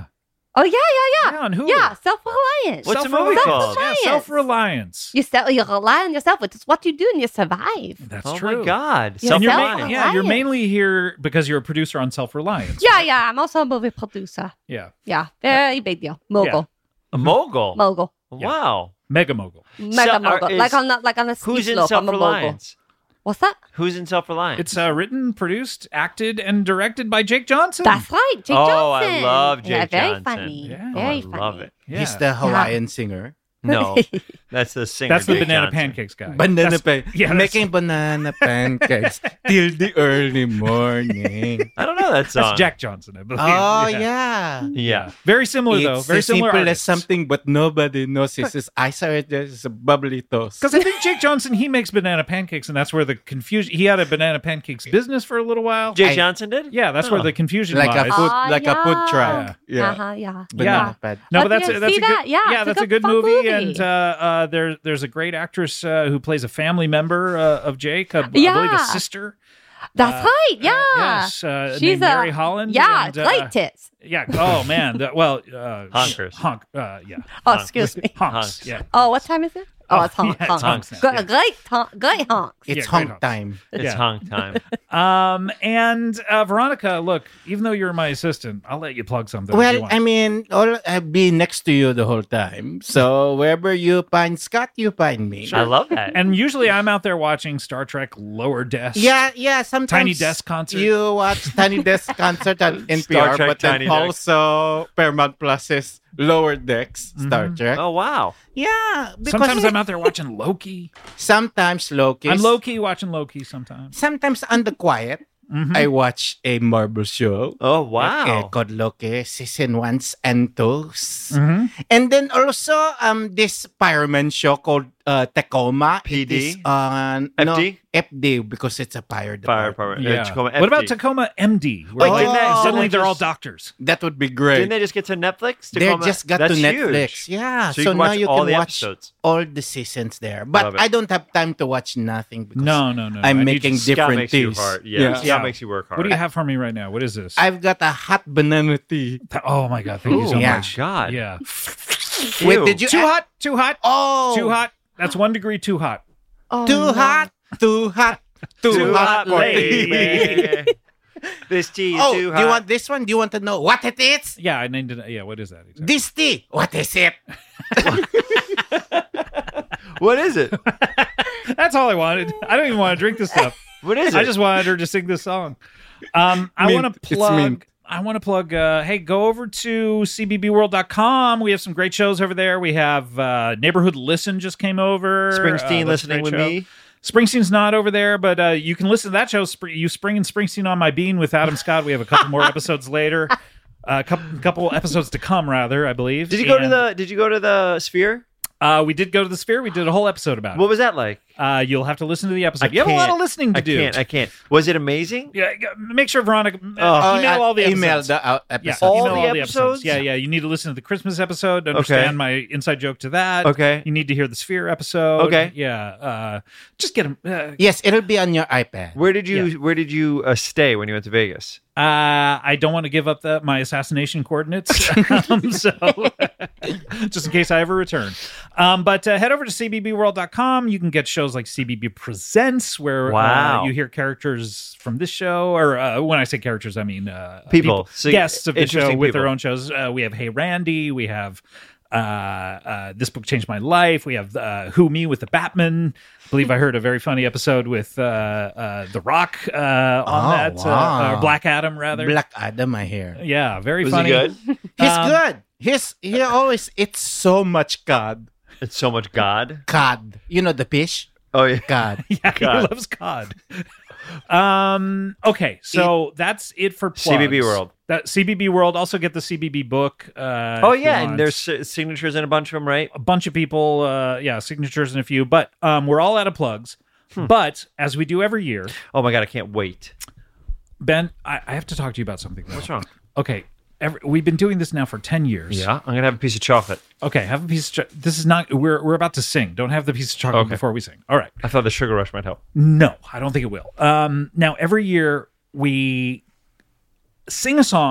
D: Oh yeah, yeah, yeah.
B: Yeah, on Hulu.
D: Yeah, self-reliance.
C: What's the
B: Self-reliance.
C: movie called?
B: Yeah, self-reliance.
D: You self, you rely on yourself. It's what you do and you survive.
B: That's
C: Oh
B: true.
C: my God.
D: Yeah,
B: And you're ma-
C: Self-reliance.
B: yeah, you're
D: Self-reliance.
B: mainly here because you're a producer on Self-Reliance.
D: Yeah, yeah. I'm also a movie producer.
B: Yeah.
D: Yeah, very big deal. Mogul,
C: A mogul.
D: mogul,
C: Wow.
B: Mega mogul.
D: mega
C: So- are-
D: mogul.
C: is-
D: like on the, like on a ski
C: Who's in
D: slope. I'm a mogul.
C: Self-Reliance?
D: What's that?
C: Who's in Self-Reliance?
B: It's uh, written, produced, acted, and directed by Jake Johnson.
D: That's right, Jake
C: Oh, I
D: Johnson.
C: love
D: Yeah,
C: Jake
D: very
C: Johnson.
D: funny.
B: Yeah.
D: Very
C: Oh, I
D: funny.
C: love it.
B: Yeah.
G: He's the Hawaiian singer.
C: No, that's the singer.
B: That's the
C: Jake
B: banana
C: Johnson.
B: pancakes guy.
G: Banana
B: That's-
G: pancakes.
B: yeah, that's-
G: Making banana pancakes till the early morning.
C: I don't know that song.
B: That's Jack Johnson, I believe.
G: Oh, yeah.
C: Yeah.
B: Very similar, though.
G: It's
B: Very
G: as
B: similar.
G: simple as something, but nobody knows. It's his eyes are just a bubbly toast.
B: Because I think Jake Johnson, he makes banana pancakes, and that's where the confusion. He had a banana pancakes business for a little while.
C: Jake
G: I-
C: Johnson did?
B: Yeah, that's
C: Oh.
B: where the confusion
G: like a
B: lies.
G: food,
D: Ah,
G: like a food
D: yeah.
G: truck. Yeah.
D: Uh-huh, yeah.
G: Banana pad.
B: No,
D: Oh,
B: but that's
D: yeah,
B: a, that's
D: see
B: a good,
D: that? Yeah, it's a
B: that's a
D: good
B: good
D: fun
B: movie,
D: movie.
B: and uh, uh, there there's a great actress uh, who plays a family member uh, of Jake, uh, I believe a
D: Yeah.
B: sister.
D: That's
B: Uh,
D: right. Yeah.
B: yes, uh,
D: She's
B: named
D: a
B: Mary Holland.
D: Yeah,
B: and, uh,
D: light tits.
B: Yeah. Oh man. The- well, uh,
C: Honkers.
B: Honk. Uh, yeah.
D: Oh, excuse me.
B: Honks.
C: Honks.
B: Yeah.
D: Oh, what time is it? Oh,
B: Oh,
D: it's honk,
B: yeah, it's
D: honk.
B: honks now,
D: Gre-
B: yeah.
D: Great, honk, great honk.
G: It's
B: Yeah, great
G: honk
B: honks.
G: time.
C: It's
B: Yeah.
C: honk time.
B: Um, and uh, Veronica, look, even though you're my assistant, I'll let you plug something. if you
G: Well,
B: want.
G: I mean, all, I'll be next to you the whole time. So wherever you find Scott, you find me.
C: I love that.
B: and usually I'm out there watching Star Trek Lower Desk.
G: Yeah, yeah. Sometimes
B: Tiny Desk Concert.
G: You watch Tiny Desk Concert on N P R,
C: Star Trek
G: but then
C: Tiny Desk.
G: also Paramount Plus's Lower Decks Star Trek.
C: oh, wow.
G: Yeah, because
B: Sometimes I'm out there watching Loki.
G: sometimes Loki.
B: I'm low key watching Loki sometimes.
G: Sometimes on the quiet, I watch a Marvel show.
C: Oh,
G: Uh,
C: wow.
G: called Loki, season ones and twos.
B: Mm-hmm.
G: And then also um this fireman show called uh, Tacoma.
C: P D?
G: It is on
C: F D?
G: No, F D because it's a fire
C: Fire
G: department.
C: department. Uh,
B: Yeah.
C: Tacoma
B: What about
C: F D?
B: Tacoma M D? Where
G: Oh,
B: like,
G: didn't they-
B: suddenly
C: didn't they
B: they're all
C: just-
B: doctors.
G: That would be great.
C: Didn't they just get to Netflix?
G: They
C: Tacoma?
G: just got
C: That's
G: to Netflix.
C: huge.
G: Yeah.
C: So
G: So,
C: you can
G: now
C: watch
G: you
C: all
G: can
C: the
G: watch
C: episodes.
G: all the seasons there. But
C: Love it.
G: I don't have time to watch nothing because
B: No, no, no.
G: I'm
B: I need
G: making
B: you-
C: Scott
G: different
C: makes you
G: teas.
C: hard. Yeah,
G: Yeah.
C: Scott
B: Yeah.
C: makes you work hard.
B: What do you have for me right now? What is this?
G: I've got a hot banana tea.
B: oh my god! Thank you so
C: Oh,
G: yeah.
B: much.
C: God.
B: Yeah.
G: Wait,
C: Ew.
G: did you
B: Too
G: add-
B: hot. Too hot.
G: Oh,
B: Too hot. That's one degree too hot.
D: Oh,
G: Too
D: no.
G: hot. Too hot. Too,
C: Too
G: hot,
C: hot,
G: for tea.
C: lady. This tea is
G: Oh,
C: too
G: do
C: hot.
G: you want this one? Do you want to know what it is?
B: Yeah, I named it. Yeah, what is that exactly?
G: This tea. What is it?
C: What is it?
B: That's all I wanted. I don't even want to drink this stuff.
C: What is it?
B: I just wanted her to sing this song. Um, I
G: Mint.
B: want to
G: It's
B: plug.
G: mint.
B: I want to plug. Uh, hey, go over to c b b world dot com. We have some great shows over there. We have uh, Neighborhood Listen just came over.
C: Springsteen
B: Uh, that's a
C: listening
B: great
C: with
B: show.
C: me.
B: Springsteen's not over there, but uh, you can listen to that show. Spr- you Spring and Springsteen on My Bean with Adam Scott. We have a couple more episodes later. A uh, couple, couple episodes to come, rather, I believe.
C: Did you go to
B: And,
C: the Did you go to the Sphere?
B: Uh, we did go to the Sphere. We did a whole episode about
C: What was that like?
B: it. Uh, you'll have to listen to the episode.
C: I
B: you have a lot
C: can't.
B: of listening to
C: I
B: do.
C: can't. I can't. Was it amazing?
B: Yeah, g- make sure Veronica uh,
C: Oh,
B: email
G: I-
B: all the
G: email
B: episodes.
G: the uh,
B: Yeah,
G: episode.
C: All
B: email
C: the episodes?
B: Yeah, yeah. You need to listen to the Christmas episode to understand my inside joke to that.
C: Okay.
B: You need to hear the Sphere episode.
C: Okay.
B: Yeah. Uh, just get them. Uh,
G: Yes, it'll be on your iPad.
C: Where did you
B: Yeah.
C: Where did you uh, stay when you went to Vegas?
B: uh, I don't want to give up the, my assassination coordinates, um, so just in case I ever return. Um, but uh, head over to c b b world dot com. You can get shows like C B B Presents, where
C: Wow.
B: uh, you hear characters from this show, or uh, when I say characters, I mean uh,
C: People. So-
B: guests of the show
C: interesting
B: with their
C: people.
B: own shows. Uh, we have Hey Randy. We have uh, uh, This Book Changed My Life. We have uh, Who Me with the Batman. I believe I heard a very funny episode with uh, uh, The Rock uh, on
G: Oh,
B: that. Uh,
G: wow.
B: or Black Adam, rather.
G: Black Adam, I hear.
B: Yeah, very
C: Was
B: funny.
C: he good?
G: He's
B: Um,
G: good. He's he always eats so much cod.
C: It's so much God.
G: Cod. You know the fish?
C: Oh yeah.
G: Cod.
B: Yeah, he
C: God.
B: loves cod. um. Okay, so that's it for plugs.
C: C B B World.
B: That C B B World. Also get the C B B book. Uh,
C: Oh
B: if you
C: yeah,
B: want.
C: and there's uh, signatures in a bunch of them, right?
B: a bunch of people. Uh, yeah, signatures and a few. But um, we're all out of plugs.
C: Hmm.
B: But as we do every year,
C: Oh my god, I can't wait.
B: Ben, I, I have to talk to you about something. Though.
C: What's wrong?
B: Okay. Every, we've been doing this now for ten years.
C: Yeah, I'm gonna have a piece of chocolate.
B: Okay. Have a piece of. Cho- this is not. We're we're about to sing. Don't have the piece of chocolate
C: Okay.
B: before we sing. All right.
C: I thought the sugar rush might help.
B: No, I don't think it will. Um, now, every year we sing a song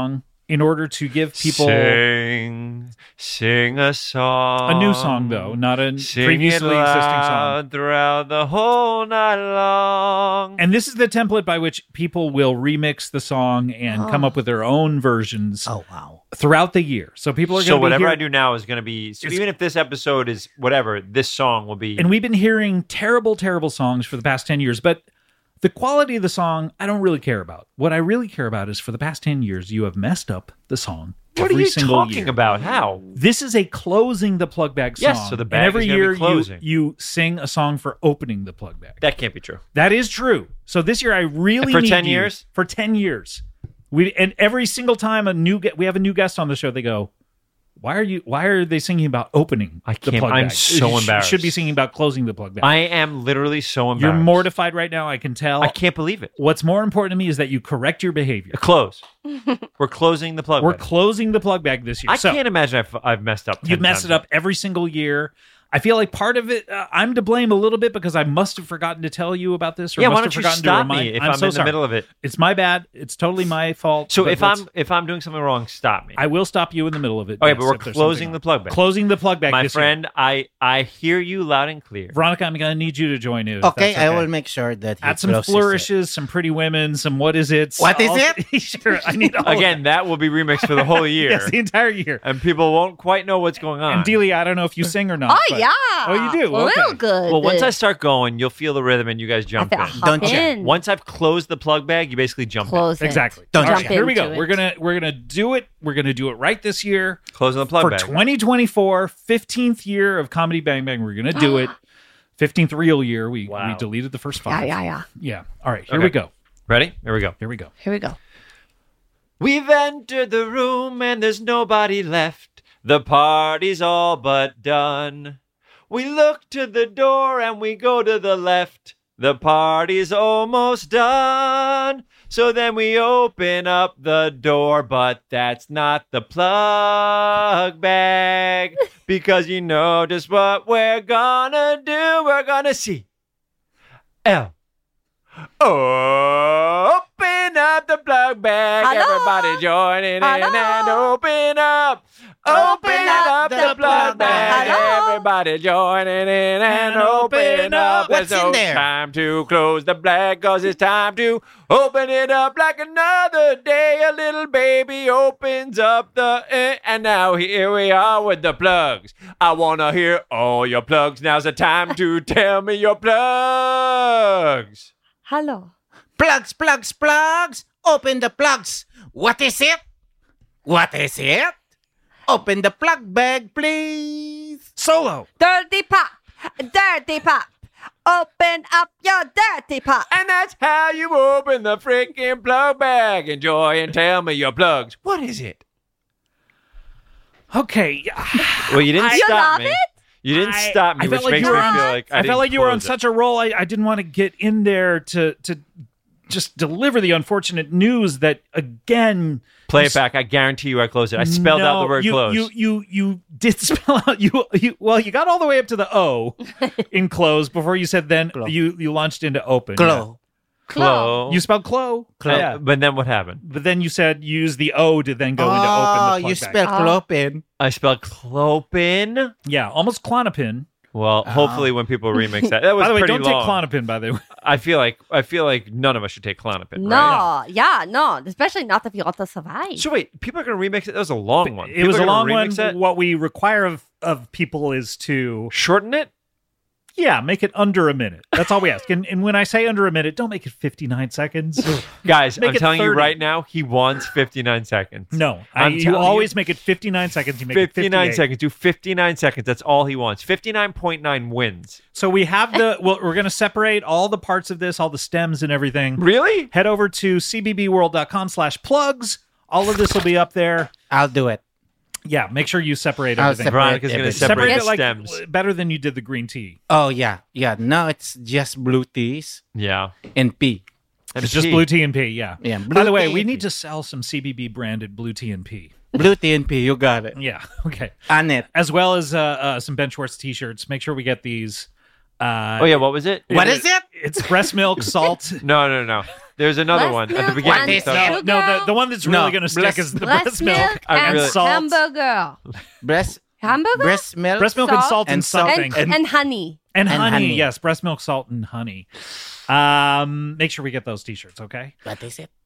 B: in order to give people
C: Sing, sing a song.
B: a new song, though, not a
C: Sing
B: previously
C: it
B: existing song.
C: loud throughout the whole night long.
B: And this is the template by which people will remix the song and come up with their own versions
G: Oh, wow.
B: throughout the year. So people are going to
C: so
B: be
C: whatever
B: hear-
C: I do now is going to be. So
B: It's-
C: even if this episode is whatever, this song will be.
B: And we've been hearing terrible, terrible songs for the past ten years, but the quality of the song, I don't really care about. What I really care about is for the past ten years, you have messed up the song
C: what
B: every
C: are you
B: single
C: talking
B: year.
C: about? How?
B: This is a closing the plug bag song.
C: Yes, so the bag
B: and every
C: is gonna be
B: year you,
C: closing.
B: you sing a song for opening the plug bag.
C: That can't be true.
B: That is true. So this year I really
C: For
B: need
C: ten
B: you-
C: years?
B: For ten years. We and every single time a new ge- we have a new guest on the show, they go, Why are you? Why are they singing about opening
C: I
B: the
C: can't-
B: plug
C: I'm
B: bag?
C: so
B: You sh-
C: embarrassed.
B: Should be singing about closing the plug bag.
C: I am literally so
B: You're
C: embarrassed.
B: mortified right now. I can tell.
C: I can't believe it.
B: What's more important to me is that you correct your behavior.
C: Close. We're closing the plug.
B: We're
C: bag.
B: closing the plug bag this year.
C: I
B: so
C: can't imagine I've, I've messed up. ten
B: you've messed
C: times.
B: it up every single year. I feel like part of it, uh, I'm to blame a little bit because I must have forgotten to tell you about this, or
C: Yeah,
B: must
C: why
B: have
C: don't you
B: forgotten to
C: stop
B: remind.
C: me if
B: I'm
C: I'm,
B: so
C: in the
B: sorry.
C: middle of it?
B: It's my bad. It's totally my fault.
C: So
B: but
C: if
B: let's-
C: I'm if I'm doing something wrong, stop me.
B: I will stop you in the middle of it.
C: Okay,
B: yes,
C: but we're
B: if there's
C: closing
B: something
C: the
B: wrong.
C: plug bag.
B: Closing the plug bag.
C: My
B: this year.
C: friend, I I hear you loud and clear.
B: Veronica, I'm going to need you to join in. if
G: Okay,
B: that's
G: I will make sure that he
B: Add some
G: closes it.
B: flourishes, some pretty women, some what is it?
G: What is
B: it? Sure, I need all of
C: Again, that will be remixed for the whole year,
B: Yes, the entire year.
C: and people won't quite know what's going on.
B: And Delia, I don't know if you sing or not.
D: Oh,
B: but-
D: yeah.
B: Oh, you do?
D: Real
B: Okay.
D: good.
C: well, once I start going, you'll feel the rhythm, and you guys
D: I
C: jump
D: feel
C: in.
D: hop
G: Don't you?
D: in.
C: Once I've closed the plug bag, you basically jump
D: Close it.
B: Exactly.
G: Don't
B: All
G: jump
B: right, here we go.
D: into
B: We're
D: it.
B: gonna we're gonna do it. We're gonna do it right this year
C: in. Closing the plug
B: for
C: bag.
B: twenty twenty-four, fifteenth year of Comedy Bang Bang. We're gonna do it. fifteenth real year. We
C: Wow.
B: we deleted the first
D: Yeah,
B: five.
D: yeah, yeah.
B: Yeah. All right. Here
C: Okay.
B: we go.
C: Ready? Here we go.
B: Here we go.
D: Here we go.
C: We've entered the room and there's nobody left. The party's all but done. We look to the door and we go to the left. The party's almost done. So then we open up the door, but that's not the plug bag. Because you know just what we're gonna do. We're gonna see L. Open up the plug bag.
D: Hello?
C: Everybody join in
D: Hello?
C: and open up. Open up the plug bag.
D: Hello?
C: Everybody joining in and open up.
G: What's
C: There's
G: in
C: no
G: there?
C: time to close the bag, cause it's time to open it up like another day. A little baby opens up the eh, and now here we are with the plugs. I wanna hear all your plugs. Now's the time to tell me your plugs.
D: Hello.
G: Plugs, plugs, plugs. Open the plugs. What is it? What is it? Open the plug bag, please.
B: Solo.
D: Dirty pop. Dirty pop. Open up your dirty pop.
C: And that's how you open the freaking plug bag. Enjoy and tell me your plugs. What is it?
B: Okay.
C: Well, you didn't
D: You
C: stop
D: love
C: me.
D: it?
C: You didn't
B: I-
C: stop me,
B: I felt
C: which
B: like
C: makes
B: you
C: me
B: were on-
C: feel like I,
B: I
C: didn't
B: felt like you were on
C: close it.
B: such a roll. I, I didn't want to get in there to to just deliver the unfortunate news that again.
C: Play
B: you
C: it back. I guarantee you I closed it. I spelled out
B: No,
C: the word
B: you,
C: close.
B: You you you did spell out you you well you got all the way up to the O in close before you said then
G: Clo.
B: you you launched into open.
G: Glow.
C: Clo.
B: Yeah. You spelled clo.
C: Uh,
B: Yeah.
C: But then what happened?
B: But then you said use the O to then go into open
G: Oh,
B: the plug
G: you
B: back.
G: spelled
D: Oh.
G: clopin.
C: I spelled clopin.
B: Yeah, almost Clonopin.
C: Well, hopefully when people remix that. That was
B: By the way,
C: pretty
B: don't
C: long.
B: take Clonopin, by the way.
C: I feel like I feel like none of us should take Clonopin,
D: No,
C: right?
D: yeah, no, especially not if you want to survive.
C: So wait, people are going to remix it? That was a long one.
B: It
C: People
B: was
C: are
B: a
C: gonna
B: long one.
C: remix It?
B: What we require of, of people is to,
C: Shorten it?
B: yeah, make it under a minute. That's all we ask. And, and when I say under a minute, don't make it fifty-nine seconds.
C: Guys,
B: Make
C: I'm
B: it
C: telling you
B: thirty.
C: right now, he wants fifty-nine seconds.
B: No, I,
C: I'm
B: you
C: telling you-
B: always make it fifty-nine seconds. You make it
C: fifty-nine
B: fifty-eight.
C: seconds. Do fifty-nine seconds. That's all he wants. fifty-nine point nine wins.
B: So we have the, well, we're going to separate all the parts of this, all the stems and everything.
C: Really?
B: Head over to c b b world dot com slash plugs. All of this will be up there.
G: I'll do it.
B: Yeah, make sure you separate
G: I'll
B: everything.
G: separate
C: Veronica's going to
G: everything.
C: separate,
B: Separate
C: the
B: it like
C: stems.
B: better than you did the green tea.
G: Oh, yeah. Yeah. Now it's just blue teas
C: Yeah.
G: and P.
C: And
B: It's just
C: P.
B: blue tea and pee, yeah.
G: Yeah,
B: By
G: blue
B: the way,
G: tea
B: we
G: and
B: need
G: pee.
B: to sell some C B B branded blue tea and pee.
G: Blue tea and P. You got it.
B: Yeah, okay.
G: On it.
B: As well as uh, uh, some Ben Schwartz t-shirts. Make sure we get these. Uh,
C: Oh, yeah. What was it?
G: What is it?
B: It's breast milk, salt.
C: No, no, no. There's another
D: Breast
C: one at the
D: milk
C: beginning.
D: and
G: What is
C: So-
G: that?
B: No, no, the, the one that's really
G: No,
B: going to stick
G: breast-
B: is the
D: breast,
B: breast,
D: milk,
B: milk.
C: I
D: and
C: really-
B: Salt.
D: hamburger.
G: Breast,
D: Hamburger?
G: breast milk.
B: Breast milk and
D: Salt
B: salt and,
G: and salt
B: something.
D: and, and honey.
B: And,
G: and
B: honey.
G: honey.
B: Yes, breast milk, salt, and honey. Um, make sure we get those t-shirts, okay?
G: What is it?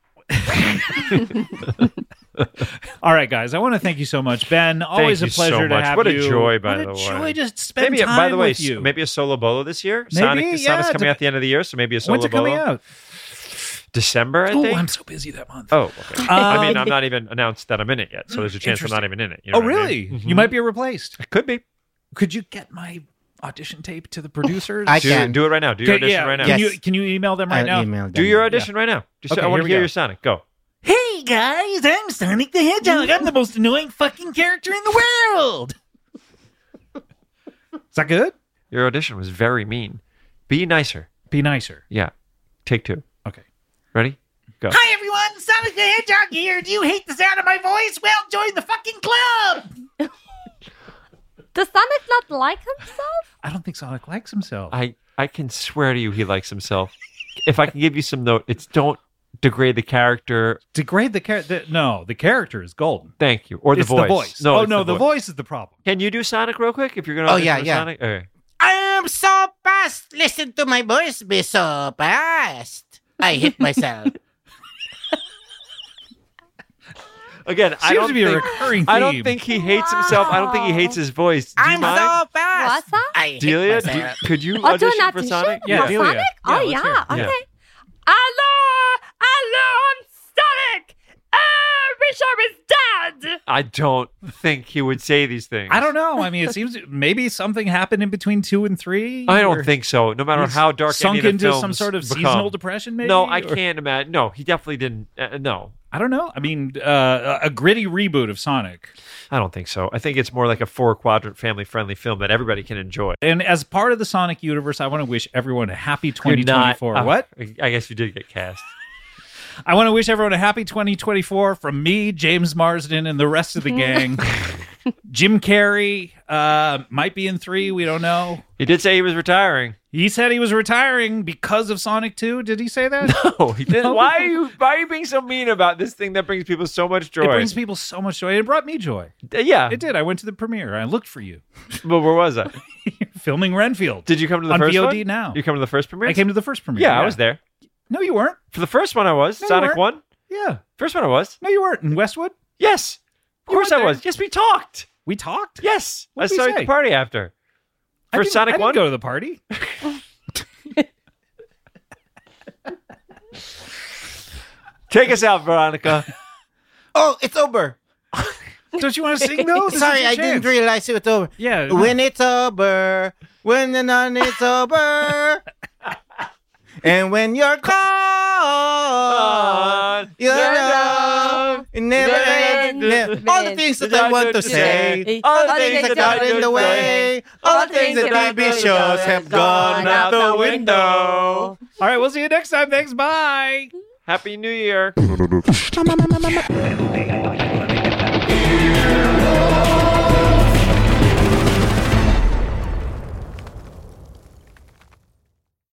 B: All right, guys. I want to thank you so much, Ben. Always
C: you
B: a pleasure
C: so
B: to
C: much.
B: have
C: What a
B: you.
C: joy, by
B: what
C: the
B: a
C: way.
B: joy to spend
C: Maybe,
B: time
C: by the way,
B: with you.
C: maybe a solo bolo this year.
B: Maybe,
C: Sonic,
B: yeah,
C: Sonic's coming
B: de-
C: out the end of the year, so maybe a solo
B: When's it
C: bolo.
B: coming out?
C: December, I
B: Oh,
C: think.
B: I'm so busy that month.
C: Oh, okay. I mean,
B: Um,
C: I'm not even announced that I'm in it yet, so there's a chance I'm not even in it. You know
B: oh,
C: what I
B: really?
C: mean?
B: You might be replaced.
C: It could be.
B: Could you get my audition tape to the producers?
G: I
C: Do,
G: can.
C: do it right now. Do your
B: Okay,
C: audition
B: yeah.
C: right now.
B: Can
G: Yes.
B: you can you email them right
G: I'll
B: now?
G: email
C: Do
G: them.
C: your audition right now. Just,
B: Okay,
C: I want
B: here
C: to
B: we
C: hear
B: go.
C: your Sonic. Go.
B: Hey guys, I'm Sonic the Hedgehog. I'm the most annoying fucking character in the world. Is that good?
C: Your audition was very mean. Be nicer.
B: Be nicer.
C: Yeah. Take two.
B: Okay.
C: Ready? Go.
B: Hi everyone, Sonic the Hedgehog here. Do you hate the sound of my voice? Well, join the fucking club.
D: Does Sonic not like himself?
B: I don't think Sonic likes himself.
C: I, I can swear to you he likes himself. If I can give you some note, it's don't degrade the character.
B: Degrade the character. No, the character is golden.
C: Thank you. Or the
B: it's
C: voice.
B: the voice.
C: No,
B: oh
C: it's
B: no,
C: the,
B: the
C: voice.
B: voice is the problem.
C: Can you do Sonic real quick if you're going to
G: Oh,
C: audition
G: yeah,
C: for
G: yeah.
C: Sonic? Okay.
G: I'm so fast. Listen to my voice be so fast. I hit myself.
C: Again, I
B: Seems
C: don't
B: to be a
C: think,
B: recurring
C: I don't
B: theme.
C: think he hates himself. I don't think he hates his voice. Do you
G: I'm
C: mind?
G: so fast.
D: What's that?
G: I hit
C: Delia, do,
G: myself.
C: could you
D: Oh, do
C: audition
D: an
C: for
D: audition?
C: Sonic?
B: Yeah,
D: For
B: Delia.
D: Sonic?
B: Yeah,
D: oh,
B: let's
D: yeah.
B: hear it.
D: Okay.
C: Yeah.
D: Hello! Hello, I'm Sonic! Uh, Richard is dead!
C: I don't think he would say these things.
B: I don't know. I mean, it seems maybe something happened in between two and three.
C: I don't
B: or
C: think so. No matter
B: he's
C: how dark
B: sunk
C: any of the
B: into some
C: films
B: sort of
C: become.
B: seasonal depression. Maybe.
C: No, I
B: Or-
C: can't imagine. No, he definitely didn't. Uh, no,
B: I don't know. I mean, uh, a gritty reboot of Sonic.
C: I don't think so. I think it's more like a four quadrant family friendly film that everybody can enjoy.
B: And as part of the Sonic universe, I want to wish everyone a happy
C: You're
B: twenty twenty-four.
C: not- uh,
B: What?
C: I guess you did get cast.
B: I want to wish everyone a happy twenty twenty-four from me, James Marsden, and the rest of the gang. Jim Carrey uh, might be in three. We don't know.
C: He did say he was retiring.
B: He said he was retiring because of Sonic two. Did he say that?
C: Oh, he did. Why are you? Why are you being so mean about this thing that brings people so much joy?
B: It brings people so much joy. It brought me joy.
C: Uh, yeah.
B: It did. I went to the premiere. I looked for you.
C: But where was I?
B: Filming Renfield.
C: Did you come to the
B: On
C: first
B: V O
C: one?
B: D now.
C: You come to the first premiere?
B: I came to the first premiere.
C: Yeah, I was there.
B: No, you weren't.
C: For the first one, I was.
B: No, you
C: Sonic
B: weren't.
C: one.
B: Yeah.
C: First one, I was.
B: No, you weren't. In Westwood?
C: Yes. Of
B: You
C: course,
B: weren't
C: I
B: there.
C: was. Yes, we talked.
B: We talked?
C: Yes.
B: What
C: I
B: did we
C: saw you at
B: say?
C: the party after.
B: I
C: For
B: didn't-
C: Sonic
B: I didn't
C: one?
B: go to the party.
C: Take us out, Veronica.
G: Oh, it's over.
B: Don't you want to sing those? This
G: Sorry,
B: is your
G: I didn't
B: chance.
G: realize it was over.
B: Yeah. no.
G: When it's over, when the none it's over, and when you're gone, you know, it never ends. never- All the things that I want to say, all the things that got in the way, all the things that T V shows have gone out the window.
B: All right, we'll see you next time. Thanks. Bye.
C: Happy New Year.
A: Yeah.